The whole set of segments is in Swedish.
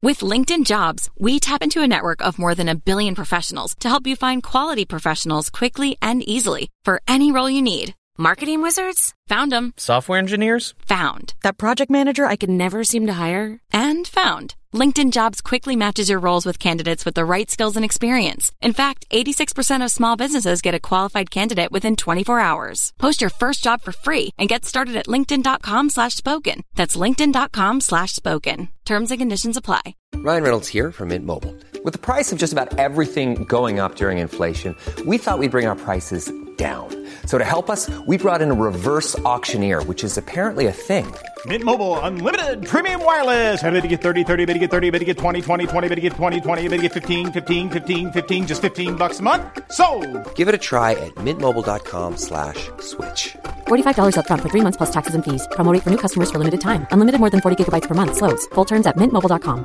With LinkedIn Jobs, we tap into a network of more than 1 billion professionals to help you find quality professionals quickly and easily for any role you need. Marketing wizards? Found them. Software engineers? Found. That project manager I could never seem to hire? And found. LinkedIn Jobs quickly matches your roles with candidates with the right skills and experience. In fact, 86% of small businesses get a qualified candidate within 24 hours. Post your first job for free and get started at linkedin.com/spoken. That's linkedin.com/spoken. Terms and conditions apply. Ryan Reynolds here from Mint Mobile. With the price of just about everything going up during inflation, we thought we'd bring our prices down. So to help us, we brought in a reverse auctioneer, which is apparently a thing. Mint Mobile Unlimited Premium Wireless. How to get 30, 30, bit to get 30, bit to get 20, 20, 20, bit to get 20, 20, bit to get 15, 15, 15, 15, just $15 a month? Sold! Give it a try at mintmobile.com/switch. $45 up front for 3 months plus taxes and fees. Promo rate for new customers for limited time. Unlimited more than 40 gigabytes per month. Slows full terms at mintmobile.com.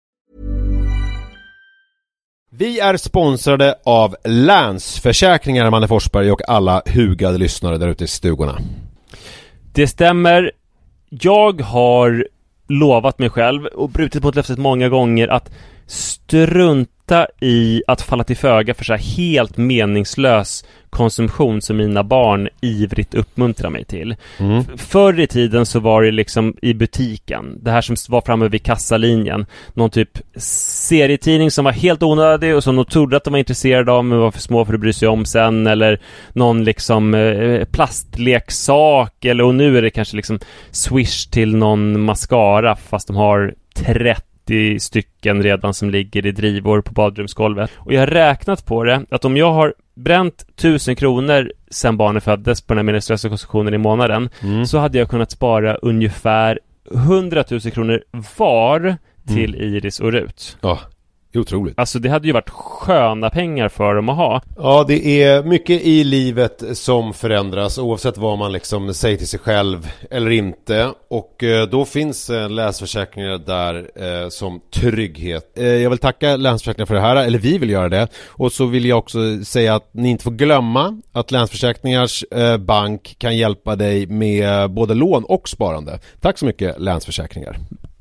Vi är sponsrade av Länsförsäkringar, Manne Forsberg, och alla hugade lyssnare där ute i stugorna. Det stämmer. Jag har lovat mig själv och brutit mot löftet många gånger att strunta i att falla till föga för så här helt meningslös konsumtion som mina barn ivrigt uppmuntrar mig till. Förr i tiden så var det liksom i butiken, det här som var framme vid kassalinjen, någon typ serietidning som var helt onödig och som de trodde att de var intresserade av men var för små för att bry sig om sen, eller någon liksom plastleksak, eller och nu är det kanske liksom Swish till någon mascara fast de har 30 stycken redan som ligger i drivor på badrumsgolvet. Och jag har räknat på det att om jag har bränt 1000 kronor sen barnen föddes på den här meningslösa konsumtionen i månaden, så hade jag kunnat spara ungefär 100 000 kronor var till Iris och Rut. Ja, otroligt. Alltså det hade ju varit sköna pengar för dem att ha. Ja, det är mycket i livet som förändras oavsett vad man liksom säger till sig själv eller inte. Och då finns Länsförsäkringar där som trygghet. Jag vill tacka Länsförsäkringar för det här, eller vi vill göra det. Och så vill jag också säga att ni inte får glömma att Länsförsäkringars bank kan hjälpa dig med både lån och sparande. Tack så mycket, Länsförsäkringar.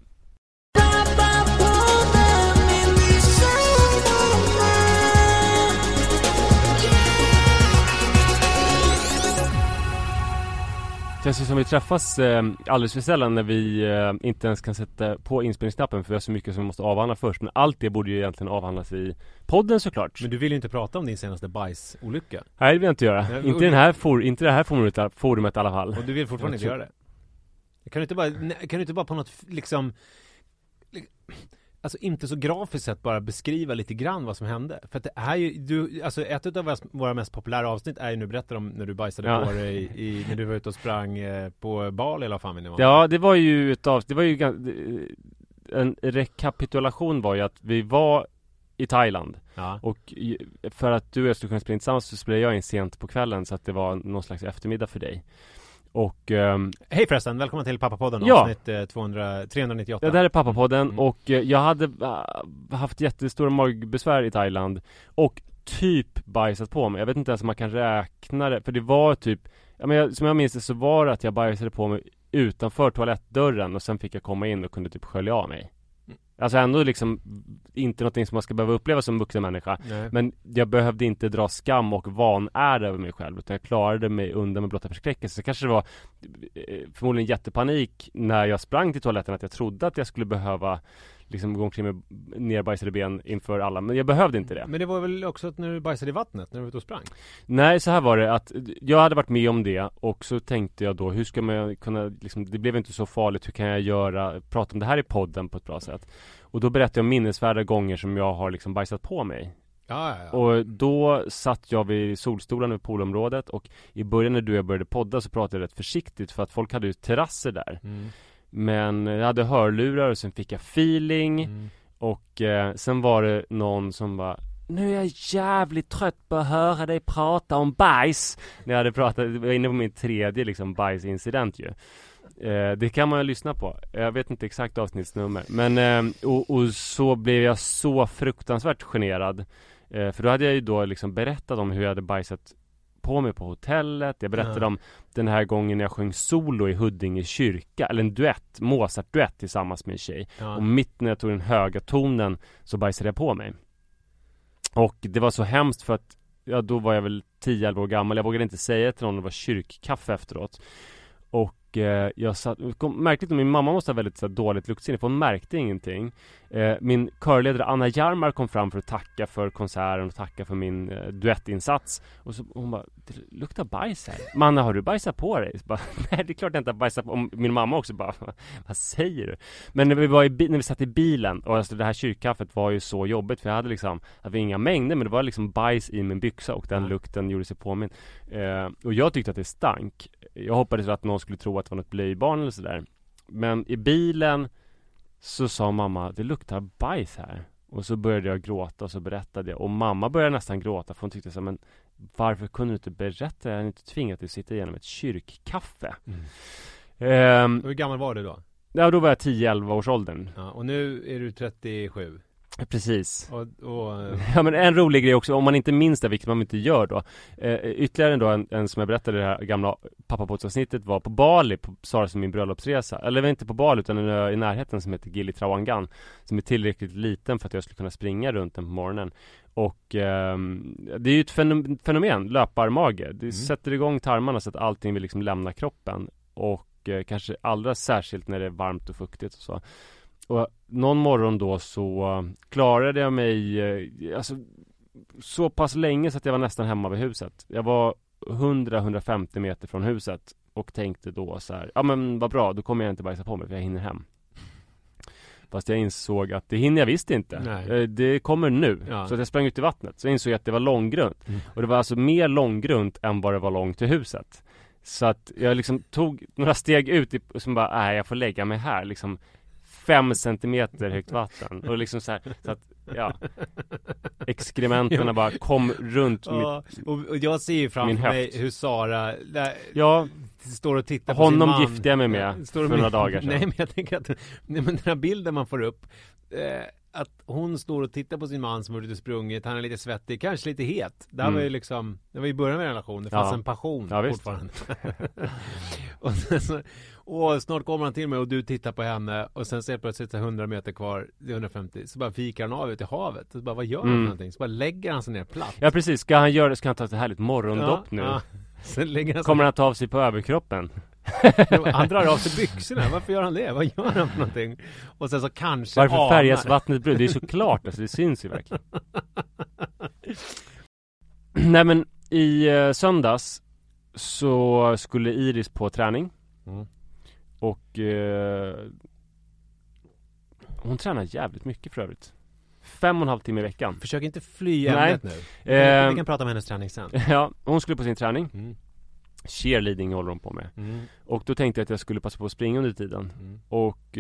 Det känns som vi träffas alldeles för sällan när vi inte ens kan sätta på inspelningsknappen för vi har så mycket som vi måste avhandla först. Men allt det borde ju egentligen avhandlas i podden såklart. Men du vill ju inte prata om din senaste bajsolycka. Nej, det vill jag inte göra. Inte det här forumet i alla fall. Och du vill fortfarande inte göra det. Kan du inte bara på något liksom... Alltså inte så grafiskt sett bara beskriva lite grann vad som hände. För att det är ju, alltså ett av våra mest populära avsnitt är ju nu berättar om när du bajsade på dig när du var ute och sprang på Bali eller vad fan det var. Ja, det var ju en rekapitulation var ju att vi var i Thailand. Ja. Och för att du och jag skulle kunna spela tillsammans så spelade jag in sent på kvällen så att det var någon slags eftermiddag för dig. Och hej förresten, välkommen till Pappapodden, avsnitt 398. Ja, det här är Pappapodden och jag hade haft jättestora magbesvär i Thailand och typ bajsat på mig. Jag vet inte ens om man kan räkna det, för det var typ, som jag minns det så var det att jag bajsade på mig utanför toalettdörren och sen fick jag komma in och kunde typ skölja av mig. Alltså ändå liksom inte någonting som man ska behöva uppleva som vuxen människa. Nej. Men jag behövde inte dra skam och vanära över mig själv, utan jag klarade mig undan med blotta förskräckelse. Så kanske det var förmodligen jättepanik när jag sprang till toaletten att jag trodde att jag skulle behöva liksom gå omkring med nerbajsade ben inför alla. Men jag behövde inte det. Men det var väl också att när du bajsade i vattnet, när du var ute och sprang? Nej, så här var det att jag hade varit med om det och så tänkte jag då, hur ska man kunna liksom, det blev inte så farligt, hur kan jag prata om det här i podden på ett bra sätt? Och då berättade jag minnesvärda gånger som jag har liksom bajsat på mig. Ja. Och då satt jag vid solstolen vid poolområdet och i början när du och jag började podda så pratade jag rätt försiktigt för att folk hade ju terrasser där. Men jag hade hörlurar och sen fick jag feeling och sen var det någon som var nu är jag jävligt trött på att höra dig prata om bajs. När jag var inne på min tredje liksom bajsincident ju. Det kan man ju lyssna på. Jag vet inte exakt avsnittsnummer. Men och så blev jag så fruktansvärt generad. För då hade jag ju då liksom berättat om hur jag hade bajsat på mig på hotellet. Jag berättade om den här gången jag sjöng solo i Huddinge kyrka. Eller en duett, Mozart-duett tillsammans med en tjej. Och mitt när jag tog den höga tonen så bajsade jag på mig. Och det var så hemskt för att då var jag väl 10-11 år gammal. Jag vågade inte säga till någon att det var kyrkkaffe efteråt. Och jag märkte att min mamma måste ha väldigt dåligt luktsinne, för hon märkte ingenting. Min körledare Anna Jarmar kom fram för att tacka för konserten och tacka för min duettinsats. Och så hon bara, det luktar bajs här. Manna, har du bajsat på dig? Så bara, nej, det är klart jag inte har bajsat på. Min mamma också bara, vad säger du? Men när vi satt i bilen, och alltså det här kyrkkaffet var ju så jobbigt, för jag hade inga mängder, men det var liksom bajs i min byxa, och den lukten gjorde sig påminn. Och jag tyckte att det stank. Jag hoppades att någon skulle tro att det var något blöjbarn eller sådär. Men i bilen så sa mamma, det luktar bajs här. Och så började jag gråta och så berättade jag. Och mamma började nästan gråta, för hon tyckte så, men varför kunde du inte berätta? Jag hade inte tvingat dig att sitta igenom ett kyrkkaffe. Hur gammal var du då? Ja, då var jag 10-11 års åldern. Ja, och nu är du 37. Precis. Och Ja, men en rolig grej också, om man inte minns det, vilket man inte gör då. Ytterligare då en som jag berättade, det här gamla pappapodsavsnittet, var på Bali, på Sara som min bröllopsresa. Eller var inte på Bali, utan en ö i närheten som heter Gili Trawangan, som är tillräckligt liten för att jag skulle kunna springa runt den på morgonen. Och det är ju ett fenomen, löparmage. Det sätter igång tarmarna så att allting vill liksom lämna kroppen. Och kanske allra särskilt när det är varmt och fuktigt och så. Och någon morgon då så klarade jag mig så pass länge så att jag var nästan hemma vid huset. Jag var 100-150 meter från huset och tänkte då så här, ja men vad bra, då kommer jag inte bajsa på mig för jag hinner hem. Fast jag insåg att det hinner jag visst inte. Det kommer nu. Ja. Så att jag sprang ut i vattnet. Så jag insåg att det var långgrunt. Och det var alltså mer långgrunt än vad det var långt till huset. Så att jag liksom tog några steg ut och som bara, jag får lägga mig här liksom 5 centimeter högt vatten. Och liksom så här, så att, exkrementerna bara kom runt och jag ser ju framför mig hur Sara står och tittar på honom sin man. Gifte jag mig med för några dagar sedan. Nej, men jag tänker att men den här bilden man får upp, att hon står och tittar på sin man som har ute sprungit, han är lite svettig, kanske lite het. Det var ju liksom, det var i början av relationen, det fanns en passion fortfarande. och snart kommer han till mig och du tittar på henne och sen ser plötsligt 100 meter kvar, 150, så bara fikar han av ut i havet. Så bara, vad gör han för någonting? Så bara lägger han sig ner platt. Ja, precis. Ska han ta ett härligt morgondopp nu? Ja. Sen lägger han kommer han ta av sig på överkroppen? Han drar av sig byxorna. Varför gör han det? Vad gör han för någonting? Och sen så kanske varför färgas vattnet brunt? Det är så klart, alltså, det syns ju verkligen. Nej, men i söndags så skulle Iris på träning. Och hon tränar jävligt mycket för övrigt. 5,5 timmar i veckan. Försök inte fly ämnet nu. Vi kan prata om hennes träning sen. Ja, hon skulle på sin träning. Cheerleading håller hon på med. Och då tänkte jag att jag skulle passa på att springa under tiden. Och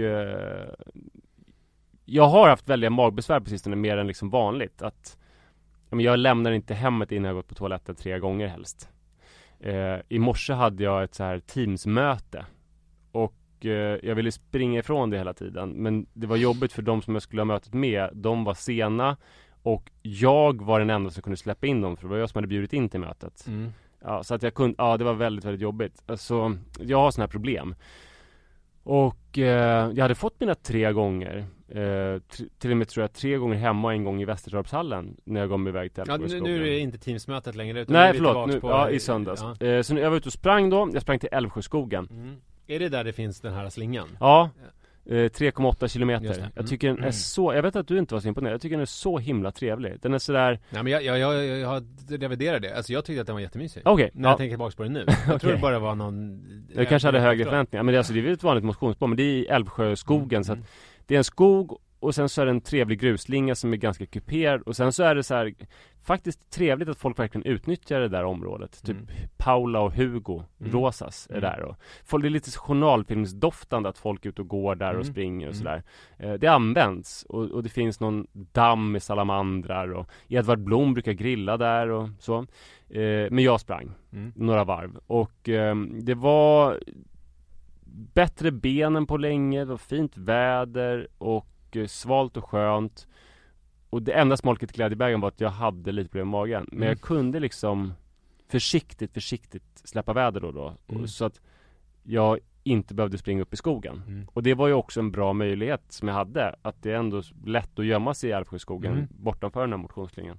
jag har haft väldiga magbesvär på sistone, mer än liksom vanligt. Att jag lämnar inte hemmet innan jag gått på toaletten 3 gånger helst. I morse hade jag ett så här teamsmöte. Och jag ville springa ifrån det hela tiden. Men det var jobbigt för de som jag skulle ha mötet med. De var sena. Och jag var den enda som kunde släppa in dem. För det var jag som hade bjudit in till mötet. Ja, så att jag kunde, det var väldigt, väldigt jobbigt. Alltså, jag har såna här problem. Och jag hade fått mina 3 gånger. Till och med tror jag 3 gånger hemma och 1 gång i Västertorpshallen när jag gav mig iväg till Älvsjöskogen. Nu är det inte teamsmötet längre. Utan nej, förlåt. I söndags. Så jag var ute och sprang då. Jag sprang till Älvsjöskogen. Är det där det finns den här slingan? Ja. 3,8 kilometer. Jag tycker den är så, jag vet att du inte var så imponerad. Jag tycker den är så himla trevlig. Den är sådär. Nej, men jag har reviderat det. Alltså jag tyckte att den var jättemysig. Okej. När jag tänker tillbaka på den nu. Jag tror det bara var någon. Jag kanske hade högre förväntningar. Men det är ett vanligt motionsspår. Men det är i Älvsjöskogen. Så att det är en skog. Och sen så är det en trevlig gruslinga som är ganska kuperad. Och sen så är det så här faktiskt trevligt att folk verkligen utnyttjar det där området. Typ Paula och Hugo Rosas är där. Och det är lite journalfilmsdoftande att folk är ute och går där och springer och sådär. Det används. Och det finns någon damm med salamandrar. Och Edvard Blom brukar grilla där och så. Men jag sprang några varv. Och det var bättre benen på länge. Det var fint väder och svalt och skönt. Och det enda smolket i glädjebägaren var att jag hade lite problem med magen. Men jag kunde liksom försiktigt släppa väder då. Så att jag inte behövde springa upp i skogen. Och det var ju också en bra möjlighet som jag hade, att det är ändå lätt att gömma sig i Älvsjöskogen bortanför den här motionsslingan.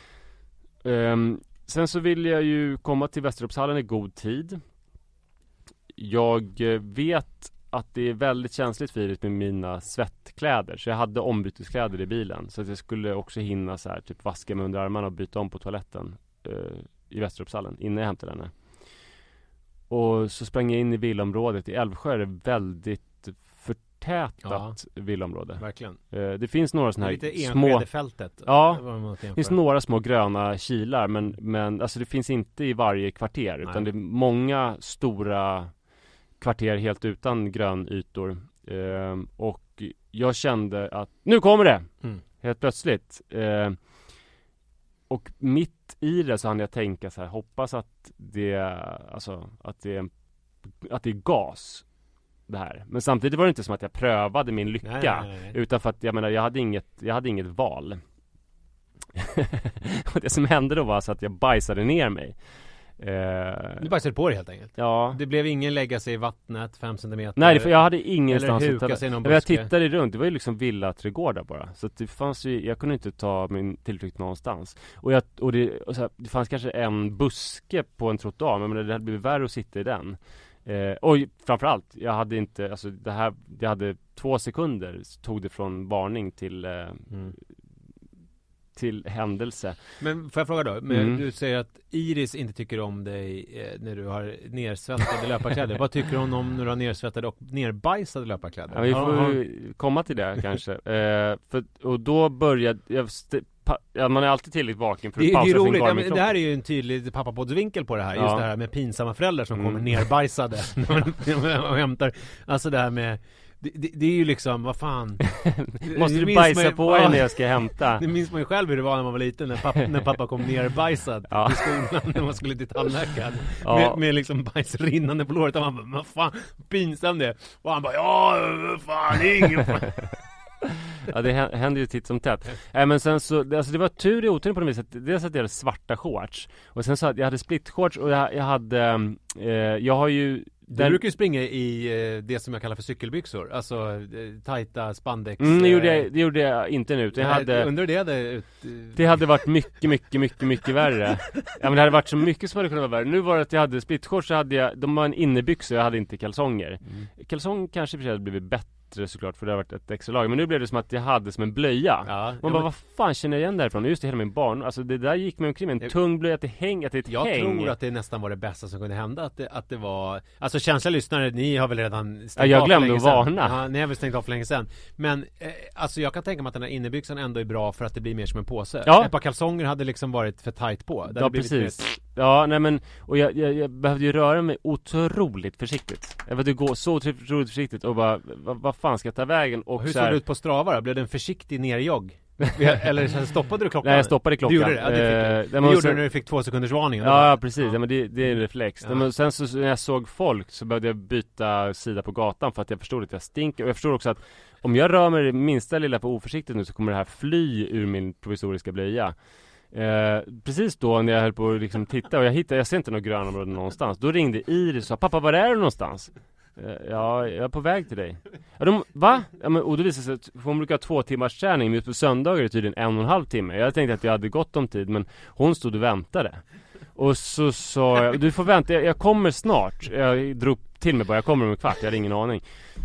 Sen så vill jag ju komma till Västeråshallen i god tid. Jag vet att det är väldigt känsligt för Iris med mina svettkläder, så jag hade ombyteskläder i bilen, så att jag skulle också hinna så här, typ vaska mig under armarna och byta om på toaletten i Västeråshallen innan jag hämtade henne. Och så sprang jag in i villaområdet. I Älvsjö är det väldigt förtätat villaområde. Verkligen. Det finns några sådana här lite små fältet. Ja, det finns några små gröna kilar, men alltså det finns inte i varje kvarter. Utan det är många stora kvarter helt utan grönytor. Och jag kände att nu kommer det! Helt plötsligt. Och mitt i det så hann jag tänka så här, hoppas att det är gas det här. Men samtidigt var det inte som att jag prövade min lycka. Nej. Utan för att jag hade inget val. Och det som hände då var så att jag bajsade ner mig. Du bajsade på det helt enkelt. Ja. Det blev ingen lägga sig i vattnet 5 cm. Nej, för jag hade ingenstans att huka sig i någon buske. Jag tittade runt, det var ju liksom villaträdgårdar bara. Så att det fanns ju, jag kunde inte ta min tillflykt någonstans. Det fanns kanske en buske på en trottoar, men det hade blivit värre att sitta i den. Och framförallt, jag hade 2 sekunder tog det från varning till händelse. Men får jag fråga då, du säger att Iris inte tycker om dig när du har nersvettade löparkläder. Vad tycker hon om när du har nersvettade och nerbajsade löparkläder? Ja, vi får komma till det kanske. Och då började man är alltid tillräckligt vaken för att pausa sin garmin. Det här är ju en tydlig pappapoddsvinkel på det här. Just det här med pinsamma föräldrar som kommer nerbajsade och hämtar. Alltså det här med det är ju liksom, vad fan. Måste du bajsa på dig när jag ska hämta? Det minns man ju själv hur det var när man var liten, när pappa kom nerbajsad i skolan när man skulle till tandläkaren. Med liksom bajs rinnande på låret. Och man bara, vad fan, pinsam det. Och han bara, fan, ingen fan. Ja, det händer ju titt som tätt. Men sen så, alltså det var tur i otur på något vis. Dels att jag hade svarta shorts. Och sen så att jag hade split-shorts. Och jag har ju... Du brukar ju springa i det som jag kallar för cykelbyxor. Alltså tajta spandex. Det gjorde jag inte nu. Det hade varit mycket värre. Ja, men det hade varit så mycket som hade kunnat vara värre. Nu var det att jag hade split-shorts, så de var en innebyxa. Jag hade inte kalsonger. Kalsong kanske för sig hade blivit bättre såklart, för det har varit ett extra lag. Men nu blev det som att jag hade som en blöja. Man bara, vad fan känner jag igen därifrån? Just det, hela min barn. Alltså det där gick med omkring med en tung blöja, att det häng. Jag tror att det nästan var det bästa som kunde hända. Att det var... Alltså känsliga lyssnare, ni har väl redan stängt av för länge sedan. Jag glömde att varna. Ja, ni har väl stängt av för länge sedan. Men alltså jag kan tänka mig att den här innebyxan ändå är bra för att det blir mer som en påse. Ja. Ett par kalsonger hade liksom varit för tajt på. Ja, precis. Ja, nej men, och jag behövde ju röra mig otroligt försiktigt. Jag behövde gå så otroligt försiktigt och bara, vad fan ska jag ta vägen? Och hur såg det ut på Strava då? Blev det en försiktig nerjogg? Eller stoppade du klockan? Nej, jag stoppade klockan. Du gjorde det? Det gjorde du när du fick 2 sekunders varning? Ja, precis. Ja, men det är en reflex. Men sen så när jag såg folk så behövde jag byta sida på gatan för att jag förstod att jag stinker. Och jag förstod också att om jag rör mig det minsta lilla på oförsiktigt nu så kommer det här fly ur min provisoriska blöja. Precis då när jag höll på att liksom titta och jag ser inte några gröna områden någonstans. Då ringde Iris och sa, pappa, var är du någonstans? Ja, jag är på väg till dig. Va? Ja, men, och då visade det sig att hon brukar ha 2 timmars träning, men på söndagar är det tydligen 1,5 timme. Jag tänkte att jag hade gott om tid, men hon stod och väntade. Och så sa jag, du får vänta, jag kommer snart. Jag drog till mig bara, jag kommer om en kvart, jag hade ingen aning.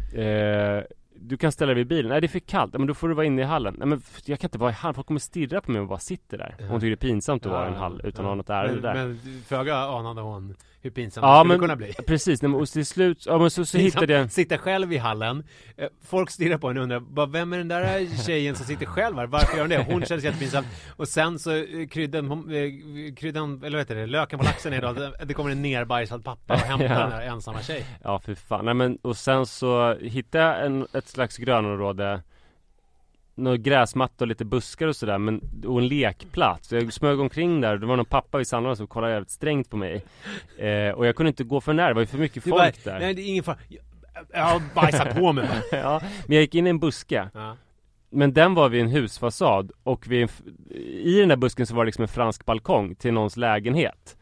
Du kan ställa dig vid bilen. Nej, det är för kallt. Men då får du vara inne i hallen. Nej, men jag kan inte vara i hallen. Folk kommer stirra på mig och bara sitter där. Hon tycker det är pinsamt att vara i en hall utan att ha något ärende där. Men föga anade hon hur pinsamt det skulle kunna bli. Precis, och till slut så hittade jag... Sitter själv i hallen. Folk stirrar på henne och undrar, vem är den där tjejen som sitter själv här? Varför gör hon det? Hon känns jättepinsamt. Och sen så kryddan eller vad heter det? Löken på laxen är då. Det kommer en nerbajsad pappa och hämtar den där ensamma tjej. Ja, för fan. Nej, men, och sen så hittade jag ett slags grönområde, några gräsmattor och lite buskar och sådär, och en lekplats. Så jag smög omkring där, det var någon pappa vid Sandholm som kollade jävligt strängt på mig. Och jag kunde inte gå för nära, det var ju för mycket folk där. Nej, det är ingen fara. Jag har bajsat på mig bara. Ja, men jag gick in i en buske. Ja. Men den var vid en husfasad, och i den där busken så var det liksom en fransk balkong till någons lägenhet.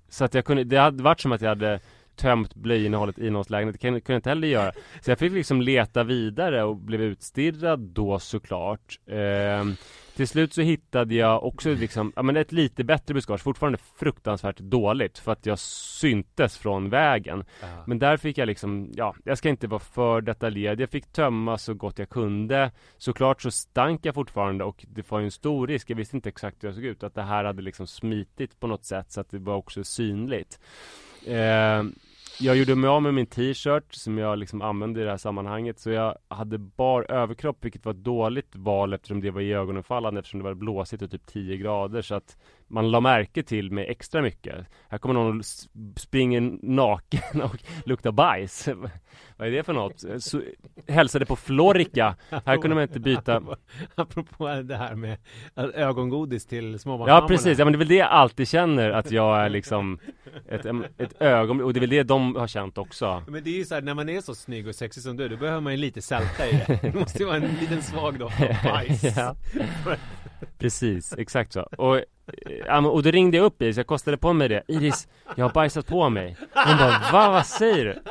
Så att det hade varit som att jag hade tömt blöjinnehållet i någons lägenhet. Det kunde jag inte heller göra. Så jag fick liksom leta vidare och blev utstirrad då såklart. Till slut så hittade jag också liksom, ett lite bättre buskage. Fortfarande fruktansvärt dåligt för att jag syntes från vägen. Men där fick jag liksom, jag ska inte vara för detaljerad. Jag fick tömma så gott jag kunde. Såklart så stank jag fortfarande och det var ju en stor risk. Jag visste inte exakt hur jag såg ut. Att det här hade liksom smitit på något sätt så att det var också synligt. Jag gjorde mig av med min t-shirt som jag liksom använde i det här sammanhanget. Så jag hade bar överkropp, vilket var ett dåligt val eftersom det var i ögonenfallande, eftersom det var blåsigt och typ 10 grader. Så att man la märke till mig extra mycket. Här kommer någon springer naken och luktar bajs. Vad är det för något? Så, hälsade på Florica. Här kunde man inte byta. Apropå det här med ögongodis till Ja, småbarnsmammorna. precis. Men det är väl det jag alltid känner, att jag är liksom ett ögonblick. Och det är väl det de har känt också. Men det är ju så här, när man är så snygg och sexig som du, då behöver man ju lite sälta i det. Det måste ju vara en liten svag doft av bajs. Ja. Precis, exakt så. Och då ringde jag upp Iris, jag kostade på mig det. Iris, jag har bajsat på mig. Hon bara, vad säger du?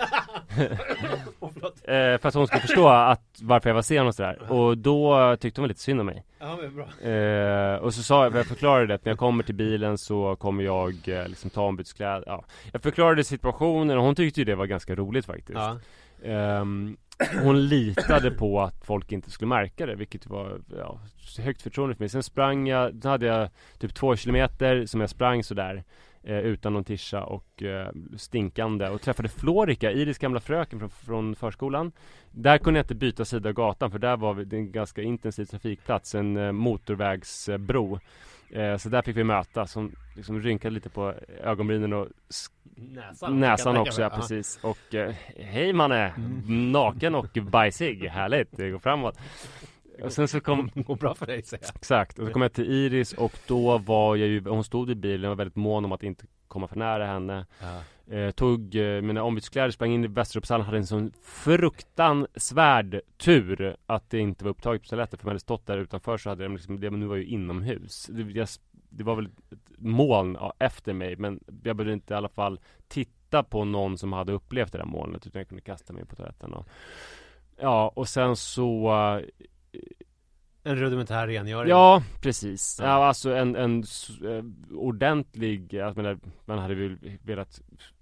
För att hon skulle förstå varför jag var sen och sådär. Och då tyckte hon lite synd om mig. Ja, men bra. Och så sa jag förklarade det, att när jag kommer till bilen så kommer jag liksom ta ombyteskläder. Ja. Jag förklarade situationen och hon tyckte ju det var ganska roligt faktiskt. Ja. Hon litade på att folk inte skulle märka det, vilket var högt förtroende för mig. Sen sprang jag, då hade jag typ 2 kilometer som jag sprang sådär utan någon tischa och stinkande, och träffade Florica, Iris gamla fröken från förskolan. Där kunde jag inte byta sida av gatan, för där var det en ganska intensiv trafikplats, en motorvägsbro. Så där fick vi möta, som liksom rynkade lite på ögonbrynen och näsan också, ja, precis. Och hej manne, naken och bajsig, härligt, det går framåt. Och sen så går bra för dig, säger jag. Exakt, och så kom jag till Iris och då var jag ju, hon stod i bilen och var väldigt mån om att inte komma för nära henne. Tog mina ombyteskläder, sprang in i Västeråshallen, hade en sån fruktansvärd tur att det inte var upptaget på toaletten, för man hade stått där utanför så hade de liksom, det, men nu var ju inomhus. Det var väl ett moln efter mig, men jag behövde inte i alla fall titta på någon som hade upplevt det där molnet, utan jag kunde kasta mig på toaletten. Och sen så en rudimentär rengöring. Ja, precis. Ja, alltså en ordentlig, man hade väl velat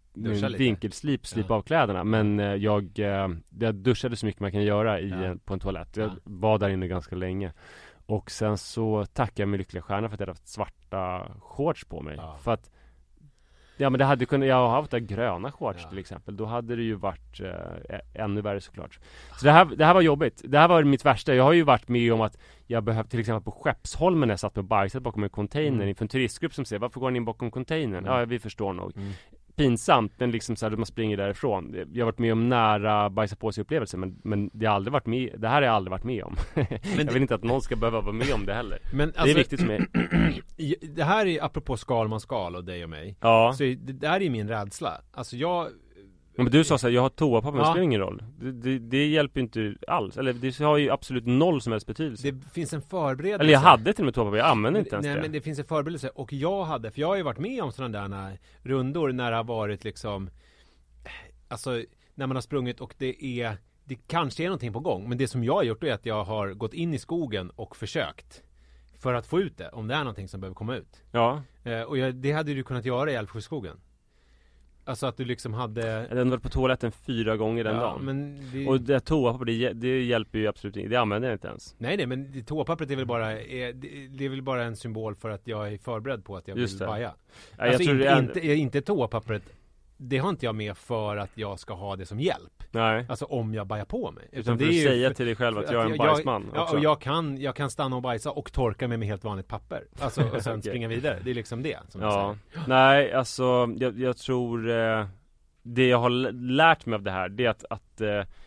slipa av kläderna, men jag duschade så mycket man kan göra på en toalett. Jag var där inne ganska länge. Och sen så tackade jag mig lyckliga stjärna för att jag hade haft svarta shorts på mig. För att men det hade kunnat, jag har haft gröna shorts till exempel. Då hade det ju varit ännu värre såklart. Så det här var jobbigt. Det här var mitt värsta. Jag har ju varit med om att jag behövde, till exempel på Skeppsholmen när jag satt med bajset bakom en container inför en turistgrupp som säger, varför går ni in bakom containern? Ja, vi förstår nog. Pinsamt, men liksom så här, man springer därifrån. Jag har varit med om nära bajsa på sig upplevelser, men det har aldrig varit med. Det här har jag aldrig varit med om. Jag vill inte att någon ska behöva vara med om det heller. Men det är viktigt för mig. Det här är apropå skal och dig och mig. Ja. Så det här är min rädsla. Alltså men du sa så här, jag har toapapper, men det spelar ingen roll. Det hjälper inte alls. Eller det har ju absolut noll som helst betydelse. Det finns en förberedelse. Eller jag hade till och med toapapper, jag använder inte ens det. Men det finns en förberedelse. Och för jag har ju varit med om sådana där rundor när det har varit liksom, alltså när man har sprungit och det kanske är någonting på gång. Men det som jag har gjort är att jag har gått in i skogen och försökt för att få ut det, om det är någonting som behöver komma ut. Ja. Och det hade du kunnat göra i Älvsjöskogen. Alltså att du liksom hade... Den var på toaletten 4 gånger den dagen. Men och det toapapper, det hjälper ju absolut inte. Det använder jag inte ens. Nej, men toapappret är väl bara det är väl bara en symbol för att jag är förberedd på att jag vill baja. Alltså jag tror inte toapappret. Det har inte jag med för att jag ska ha det som hjälp. Nej. Alltså om jag bajar på mig. Utan för att säga till dig själv att jag är en bajsman. Ja, och jag kan stanna och bajsa och torka mig med helt vanligt papper. Alltså och sen springa vidare. Det är liksom det som jag säger. Nej, alltså jag tror det jag har lärt mig av det här, det är att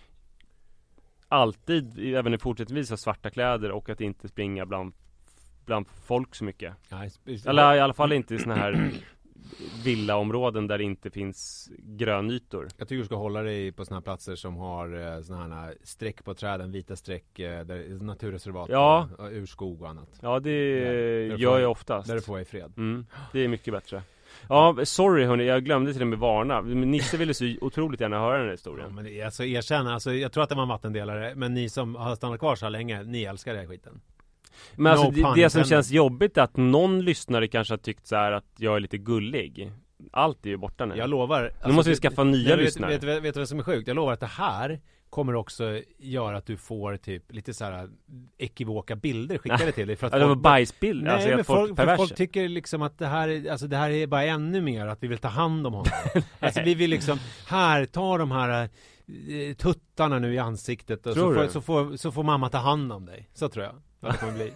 alltid, även i fortsättningsvis, ha svarta kläder och att inte springa bland folk så mycket. Eller i alla fall inte i såna här villaområden där det inte finns grönytor. Jag tycker du ska hålla dig på såna här platser som har såna här streck på träden, vita streck, där naturreservat och urskog och annat. Ja, det gör jag oftast. Där du får i fred. Det är mycket bättre. Ja, sorry hörni, jag glömde till och med varna. Men Nisse ville så otroligt gärna höra den här historien. Ja, men det är alltså, erkänna, alltså, jag tror att det var en vattendelare. Men ni som har stannat kvar så länge, ni älskar den här skiten. Men alltså det som känns jobbigt är att någon lyssnare kanske har tyckt så här att jag är lite gullig. Allt är ju borta nu. Jag lovar. Alltså, nu måste vi skaffa nya lyssnare. Vet du vad som är sjukt? Jag lovar att det här kommer också göra att du får typ lite så här ekivoka bilder skickade till dig. För att det var bajsbilder. Nej, alltså, men folk tycker liksom att det här är bara ännu mer att vi vill ta hand om honom. Alltså vi vill liksom, här, ta de här tuttarna nu i ansiktet och så får mamma ta hand om dig. Så tror jag att det kommer bli.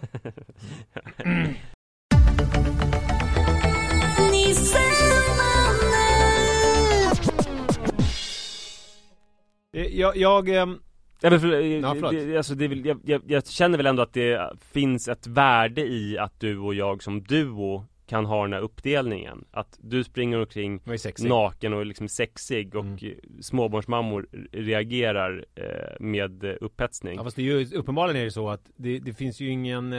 Jag känner väl ändå att det finns ett värde i att du och jag som duo kan ha den här uppdelningen. Att du springer omkring naken och liksom sexig och småbarnsmammor reagerar med upphetsning. Ja, fast det är ju, uppenbarligen är det så att det finns ju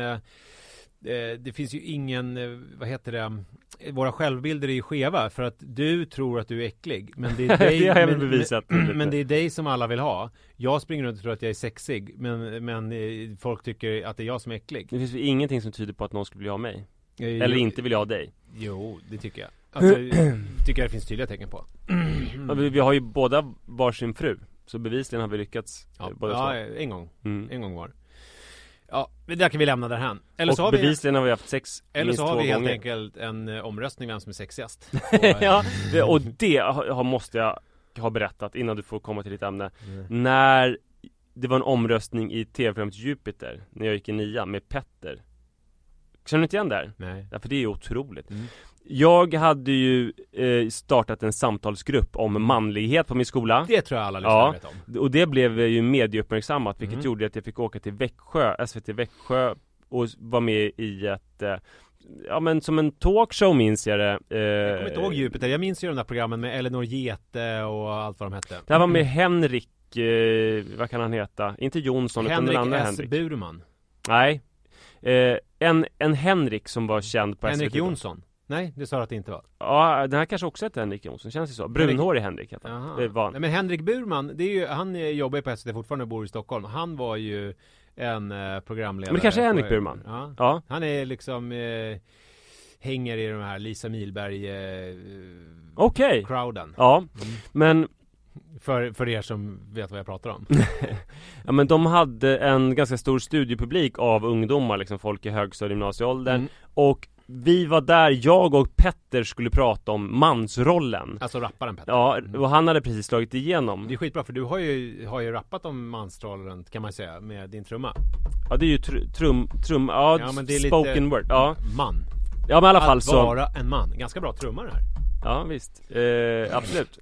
ingen vad heter det, våra självbilder är ju skeva för att du tror att du är äcklig, men det är dig, det har jag väl bevisat. Men det är dig som alla vill ha. Jag springer runt och tror att jag är sexig, men folk tycker att det är jag som är äcklig. Det finns ju ingenting som tyder på att någon skulle vilja ha mig. Eller inte vill ha dig. Jo, det tycker jag. Alltså, tycker jag det finns tydliga tecken på. Vi har ju båda varsin fru, så bevisligen har vi lyckats båda två. En gång. En gång var. Ja, det där kan vi lämna därhän. Eller och så har bevisligen har vi haft sex. Eller så har vi helt enkelt en omröstning vem som är sexigast. Ja, och det måste jag ha berättat innan du får komma till ditt ämne. När det var en omröstning i tv-programmet Jupiter när jag gick i 9 med Petter. Känner du inte igen där? Nej. Ja, för det är otroligt. Jag hade ju startat en samtalsgrupp om manlighet på min skola. Det tror jag alla lyssnare vet om. Och det blev ju medieuppmärksammat, vilket gjorde att jag fick åka till Växjö, SVT Växjö, och vara med i ett som en talkshow minns jag det. Jag kommer inte ihåg Jupiter. Jag minns ju de där programmen med Elinor Gete och allt vad de hette. Det här var med Henrik, vad kan han heta? Inte Jonsson, utan den andra Henrik. Burman. Nej. En Henrik som var känd på Henrik SVT. Jonsson. Nej, det sa att det inte var. Ja, den här kanske också heter Henrik Jonsson, känns det så. Brunhårig Henrik heter han. Det var. Nej, men Henrik Burman, det är ju, han jobbar på SVT fortfarande och bor i Stockholm. Han var ju en programledare. Men det kanske är Henrik Burman. Ja. Han är liksom hänger i de här Lisa Milberg crowden. Ja, men för er som vet vad jag pratar om. Ja, men de hade en ganska stor studiepublik av ungdomar, liksom folk i högstadie- och gymnasieåldern. Och vi var där, jag och Petter skulle prata om mansrollen. Alltså rapparen Petter. Ja, och han hade precis slagit igenom. Det är skitbra, för du har ju rappat om mansrollen, kan man säga, med din trumma. Ja, det är ju men det är spoken lite word. Ja. Man. Ja, men i alla fall så. Att vara en man. Ganska bra trummar här. Ja, visst. Absolut.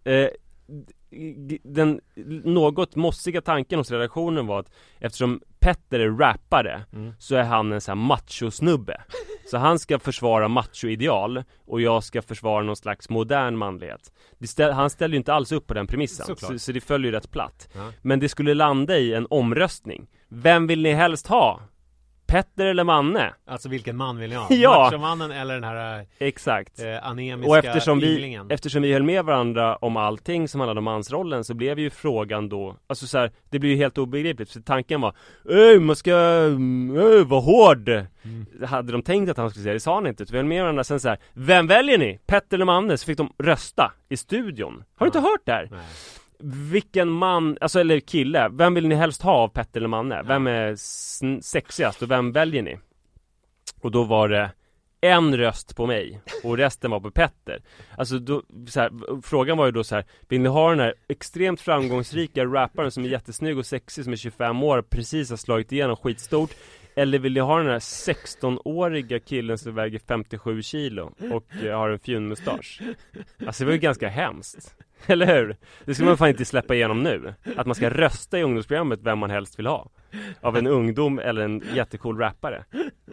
Den något mossiga tanken hos redaktionen var att eftersom Petter är rappare så är han en sån här macho-snubbe. Så han ska försvara macho-ideal och jag ska försvara någon slags modern manlighet. Han ställer ju inte alls upp på den premissen, så det följer ju rätt platt. Men det skulle landa i en omröstning. Vem vill ni helst ha? Petter eller Manne? Alltså vilken man vill ni ha? Ja. Machomannen eller den här exakt. Anemiska och ynglingen? eftersom vi höll med varandra om allting som handlade om mansrollen, så blev ju frågan då, alltså så här, det blev ju helt obegripligt. Så tanken var, man ska vara hård. Hade de tänkt att han skulle säga, det sa han inte. Så vi höll med varandra, sen så här, vem väljer ni? Petter eller Manne? Så fick de rösta i studion. Har du inte hört det här? Nej. Vilken man, alltså eller kille, vem vill ni helst ha av Petter eller Manne? Vem är sexigast och vem väljer ni? Och då var det en röst på mig och resten var på Petter. Alltså då, så här, frågan var ju då så här, vill ni ha den här extremt framgångsrika rapparen som är jättesnygg och sexig, som är 25 år, precis har slagit igenom skitstort? Eller vill ni ha den här 16-åriga killen som väger 57 kilo och har en fjunmustasch? Alltså det var ju ganska hemskt. Eller hur? Det ska man fan inte släppa igenom nu. Att man ska rösta i ungdomsprogrammet vem man helst vill ha. Av en ungdom eller en jättecool rappare.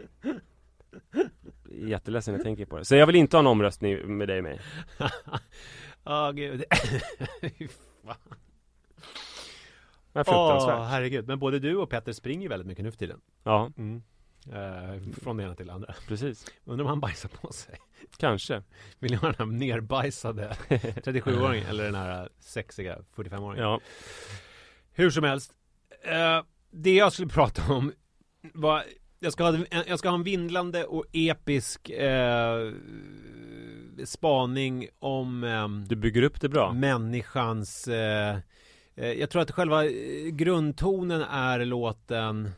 Jätteledsen jag tänker på det. Så jag vill inte ha en omröstning med dig och mig. Gud. Men fruktansvärt. Herregud. Men både du och Petter springer väldigt mycket nu för tiden. Ja. Från det ena till det andra. Precis. Undrar om han bajsar på sig. Kanske. Vill ni ha den här nerbajsade 37-åringen eller den här sexiga 45-åringen? Ja. Hur som helst. Det jag skulle prata om var... Jag ska ha en vindlande och episk spaning om... Du bygger upp det bra. Människans... jag tror att själva grundtonen är låten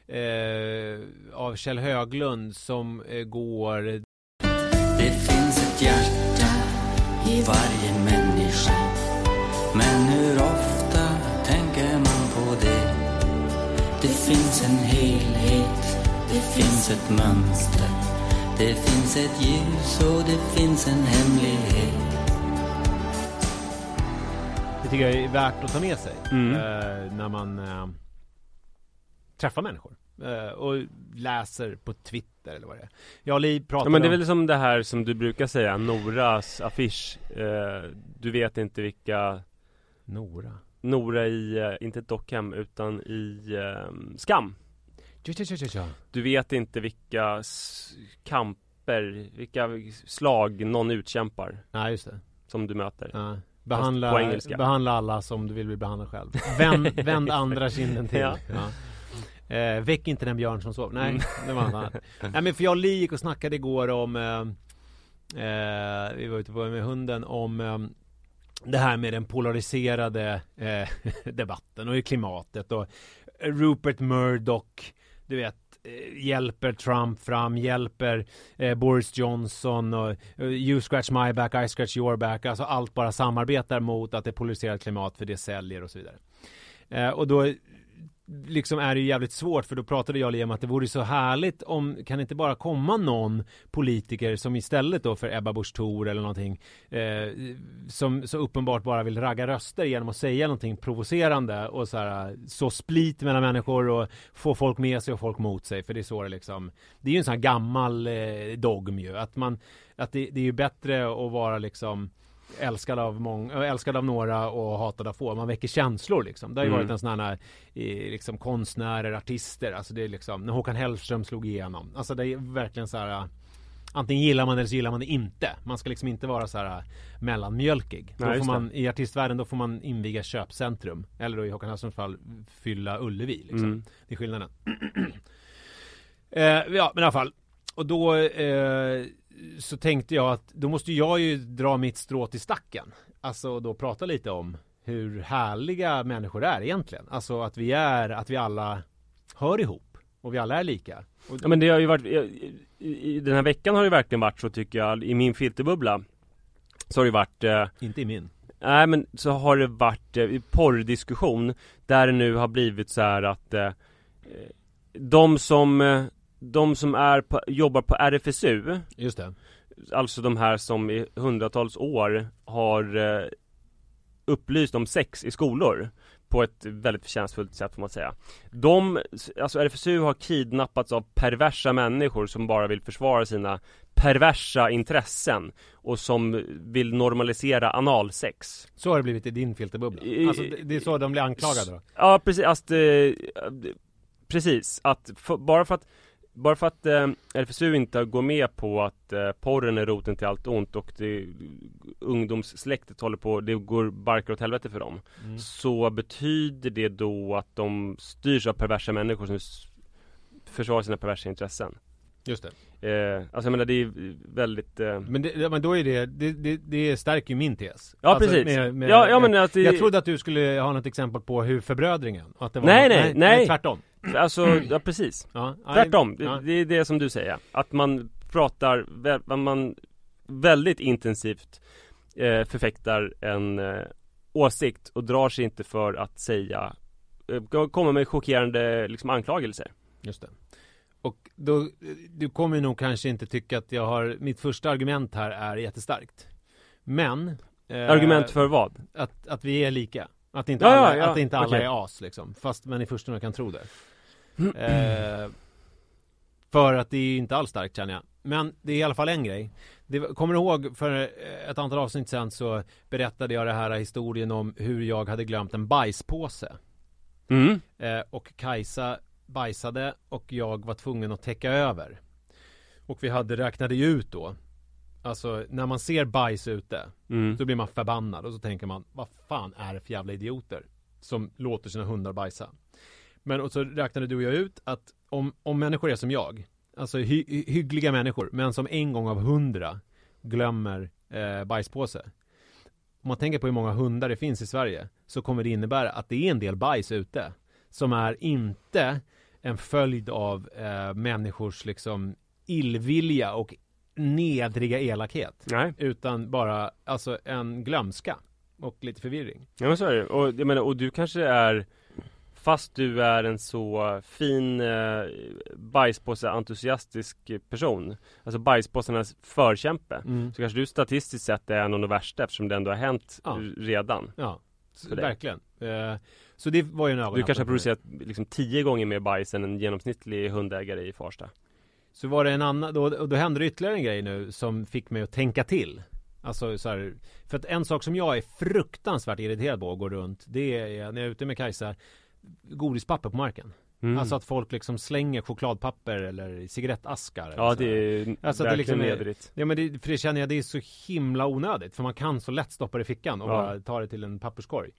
av Kjell Höglund som går... Det finns ett hjärta i varje människa, men hur ofta tänker man på det? Det finns en helhet, det finns ett mönster, det finns ett ljus och det finns en hemlighet. Det tycker jag är värt att ta med sig när man träffar människor och läser på Twitter eller vad det är. Jag och Li pratar men det är väl som det här som du brukar säga, Noras affisch. Du vet inte vilka... Nora i, inte Dockhem utan i Skam. Du vet inte vilka kamper, vilka slag någon utkämpar. Ja, just det. Som du möter. Ja. Behandla alla som du vill bli behandlad själv. Vänd andra kinden till. Ja. Ja. Väck inte den björn som sov. Nej, det var annat. Nej, men för jag gick och snackade igår om vi var ute på med hunden om det här med den polariserade debatten och i klimatet och Rupert Murdoch, du vet, hjälper Trump fram, hjälper Boris Johnson och you scratch my back, I scratch your back, alltså allt bara samarbetar mot att det är polariserat klimat för det säljer och så vidare. Och då liksom är det ju jävligt svårt, för då pratade jag om att det vore så härligt om, kan inte bara komma någon politiker som istället då för Ebba Busch Thor eller någonting som så uppenbart bara vill ragga röster genom att säga någonting provocerande och så split mellan människor och få folk med sig och folk mot sig, för det är så det liksom, det är ju en sån här gammal dogm ju, att det är ju bättre att vara liksom älskad av några och hatad av få. Man väcker känslor liksom. Det har ju varit en sån här liksom konstnärer, artister, alltså det är liksom när Håkan Hellström slog igenom. Alltså det är verkligen så här, antingen gillar man det eller så gillar man det inte. Man ska liksom inte vara så här mellanmjölkig. Då får man, i artistvärlden, då får man inviga köpcentrum, eller då i Håkan Hellströms fall fylla Ullevi liksom. Det är skillnaden. Ja, men i alla fall. Och då så tänkte jag att då måste jag ju dra mitt strå till stacken. Alltså då prata lite om hur härliga människor är egentligen. Alltså att vi alla hör ihop och vi alla är lika. Och ja, men det har ju varit i den här veckan har det verkligen varit så, tycker jag, i min filterbubbla. Så har det varit inte i min. Nej, men så har det varit porrdiskussion där det nu har blivit så här att de som jobbar på RFSU, just det, alltså de här som i hundratals år har upplyst om sex i skolor på ett väldigt förtjänstfullt sätt, får man säga. Alltså RFSU har kidnappats av perversa människor som bara vill försvara sina perversa intressen och som vill normalisera analsex. Så har det blivit i din filterbubbla. Alltså det är så de blir anklagade då? Ja, precis. Precis. Bara för att RFSU inte går med på att porren är roten till allt ont och ungdomssläktet håller på, det går barkar åt helvete för dem, så betyder det då att de styrs av perversa människor som försvarar sina perversa intressen. Just det. Alltså jag menar, det är väldigt... Men då är det stärker ju min tes. Ja, alltså, precis. Jag trodde att du skulle ha något exempel på hur förbrödringen. Att det var nej. Tvärtom. Alltså, ja, precis. Tvärtom. Det är det som du säger. Att man man väldigt intensivt förfäktar en åsikt och drar sig inte för att säga, komma med chockerande liksom anklagelser. Just det. Och då, du kommer nog kanske inte tycka att mitt första argument här är jättestarkt. Men argument för vad? Att vi är lika. Att inte alla är as liksom. Fast man i förstone kan tro det. För att det är inte alls starkt, känner jag. Men det är i alla fall en grej. Kommer du ihåg för ett antal avsnitt sedan så berättade jag det här historien om hur jag hade glömt en bajspåse. Och Kajsa bajsade och jag var tvungen att täcka över. Och vi räknade ju ut då. Alltså när man ser bajs ute så blir man förbannad och så tänker man, vad fan är det för jävla idioter som låter sina hundar bajsa. Men och så räknade du och jag ut att om människor är som jag, alltså hyggliga människor, men som en gång av 100 glömmer bajspåse. Om man tänker på hur många hundar det finns i Sverige, så kommer det innebära att det är en del bajs ute som är inte en följd av människors liksom illvilja och nedriga elakhet. Nej. Utan bara alltså en glömska och lite förvirring. Ja, men så är det. Och jag menar, och du kanske är, fast du är en så fin bajspåse-entusiastisk person, alltså bajspåsarnas förkämpe, så kanske du statistiskt sett är en av de värsta, eftersom det ändå har hänt redan. Ja, verkligen. Så det var ju en ögonöppnare. Du kanske har producerat liksom 10 gånger mer bajs än en genomsnittlig hundägare i Farsta. Så var det en annan, då hände det ytterligare en grej nu som fick mig att tänka till. Alltså så här, för att en sak som jag är fruktansvärt irriterad på att gå runt, det är när jag är ute med Kajsa, godispapper på marken. Alltså att folk liksom slänger chokladpapper eller cigarettaskar. Ja, det är alltså verkligen nedrigt. Ja, men för det känner jag, det är så himla onödigt. För man kan så lätt stoppa det i fickan och bara ta det till en papperskorg.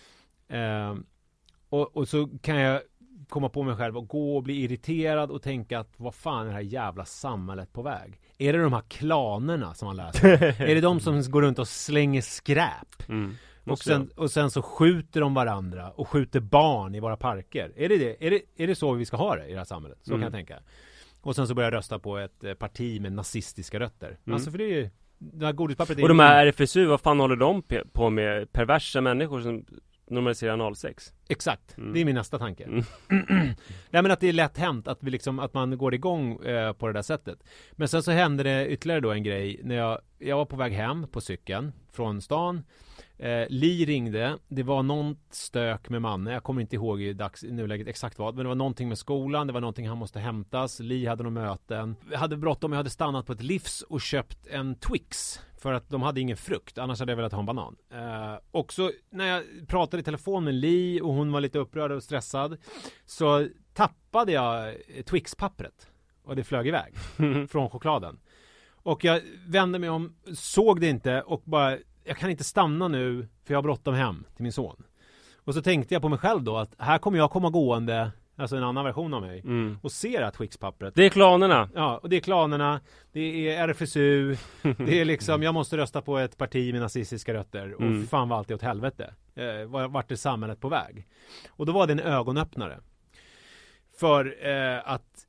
Och så kan jag komma på mig själv och gå och bli irriterad och tänka att vad fan är det här jävla samhället på väg? Är det de här klanerna som man läser? Är det de som går runt och slänger skräp? Och sen så skjuter de varandra och skjuter barn i våra parker. Är det så vi ska ha det i det här samhället? Så kan jag tänka. Och sen så börjar jag rösta på ett parti med nazistiska rötter. Alltså för det är ju det här godispappret. Och de här RFSU, vad fan håller de på med? Perversa människor som normaliserar analsex. Exakt, det är min nästa tanke. Nej, men att det är lätt hänt att vi liksom, att man går igång på det där sättet. Men sen så hände det ytterligare då en grej när jag var på väg hem på cykeln från stan. Li ringde, det var någon stök med mannen, jag kommer inte ihåg i nuläget exakt vad, men det var någonting med skolan, det var någonting han måste hämtas, Li hade några möten, jag hade bråttom, jag hade stannat på ett Livs och köpt en Twix för att de hade ingen frukt, annars hade jag velat ha en banan. Och så när jag pratade i telefon med Li och hon var lite upprörd och stressad, så tappade jag Twix-pappret och det flög iväg från chokladen. Och jag vände mig om, såg det inte och bara, jag kan inte stanna nu för jag har bråttom hem till min son. Och så tänkte jag på mig själv då att här kommer jag komma gående, alltså en annan version av mig, och ser att Twix-pappret. Det är klanerna. Ja, och det är klanerna, det är RFSU, det är liksom, jag måste rösta på ett parti med nazistiska rötter. Och fan var allt åt helvete. Vart är samhället på väg? Och då var det en ögonöppnare. För att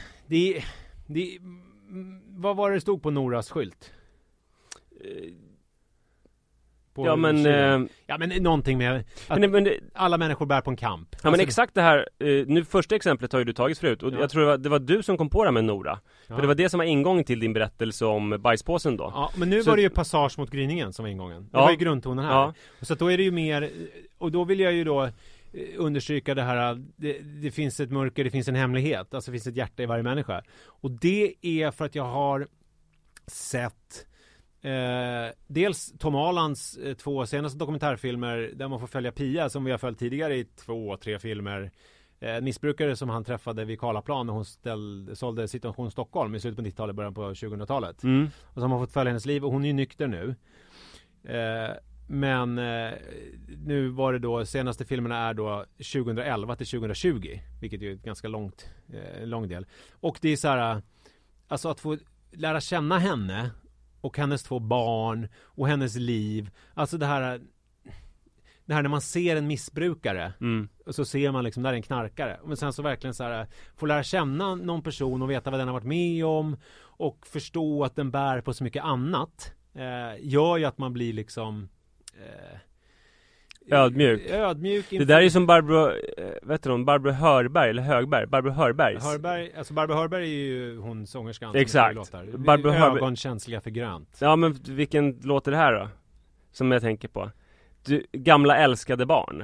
vad var det stod på Noras skylt? Ja men någonting med att alla människor bär på en kamp. Ja, alltså, men exakt det här, nu första exemplet har ju du tagit förut. Och jag tror det var du som kom på det med Nora. För det var det som var ingången till din berättelse om bajspåsen då. Ja, men nu var det ju Passage mot gryningen som var ingången. Det var ju grundtonen här. Ja. Så att då är det ju mer, och då vill jag ju då understryka det här, det finns ett mörker, det finns en hemlighet. Alltså det finns ett hjärta i varje människa. Och det är för att jag har sett dels Tom Alands 2 senaste dokumentärfilmer där man får följa Pia som vi har följt tidigare i 2-3 filmer. Missbrukare som han träffade vid Karlaplan när hon sålde Situation Stockholm i slutet på 90-talet, början på 2000-talet. Och så har man fått följa hennes liv och hon är ju nykter nu. Men nu var det då, senaste filmerna är då 2011 till 2020, vilket är ett ganska lång del. Och det är så här, alltså att få lära känna henne och hennes 2 barn och hennes liv. Alltså det här när man ser en missbrukare och så ser man liksom där är en knarkare. Men sen så verkligen så här, få lära känna någon person och veta vad den har varit med om och förstå att den bär på så mycket annat gör ju att man blir liksom ödmjuk. Det där är ju som Barbro Hörberg eller Högberg. Barbro Hörbergs. Alltså Barbro Hörberg är ju hon sångerskan. Exakt. Barbro Hörberg. Ögonkänsliga för grönt. Ja, men vilken låt är det här då? Som jag tänker på. Gamla älskade barn.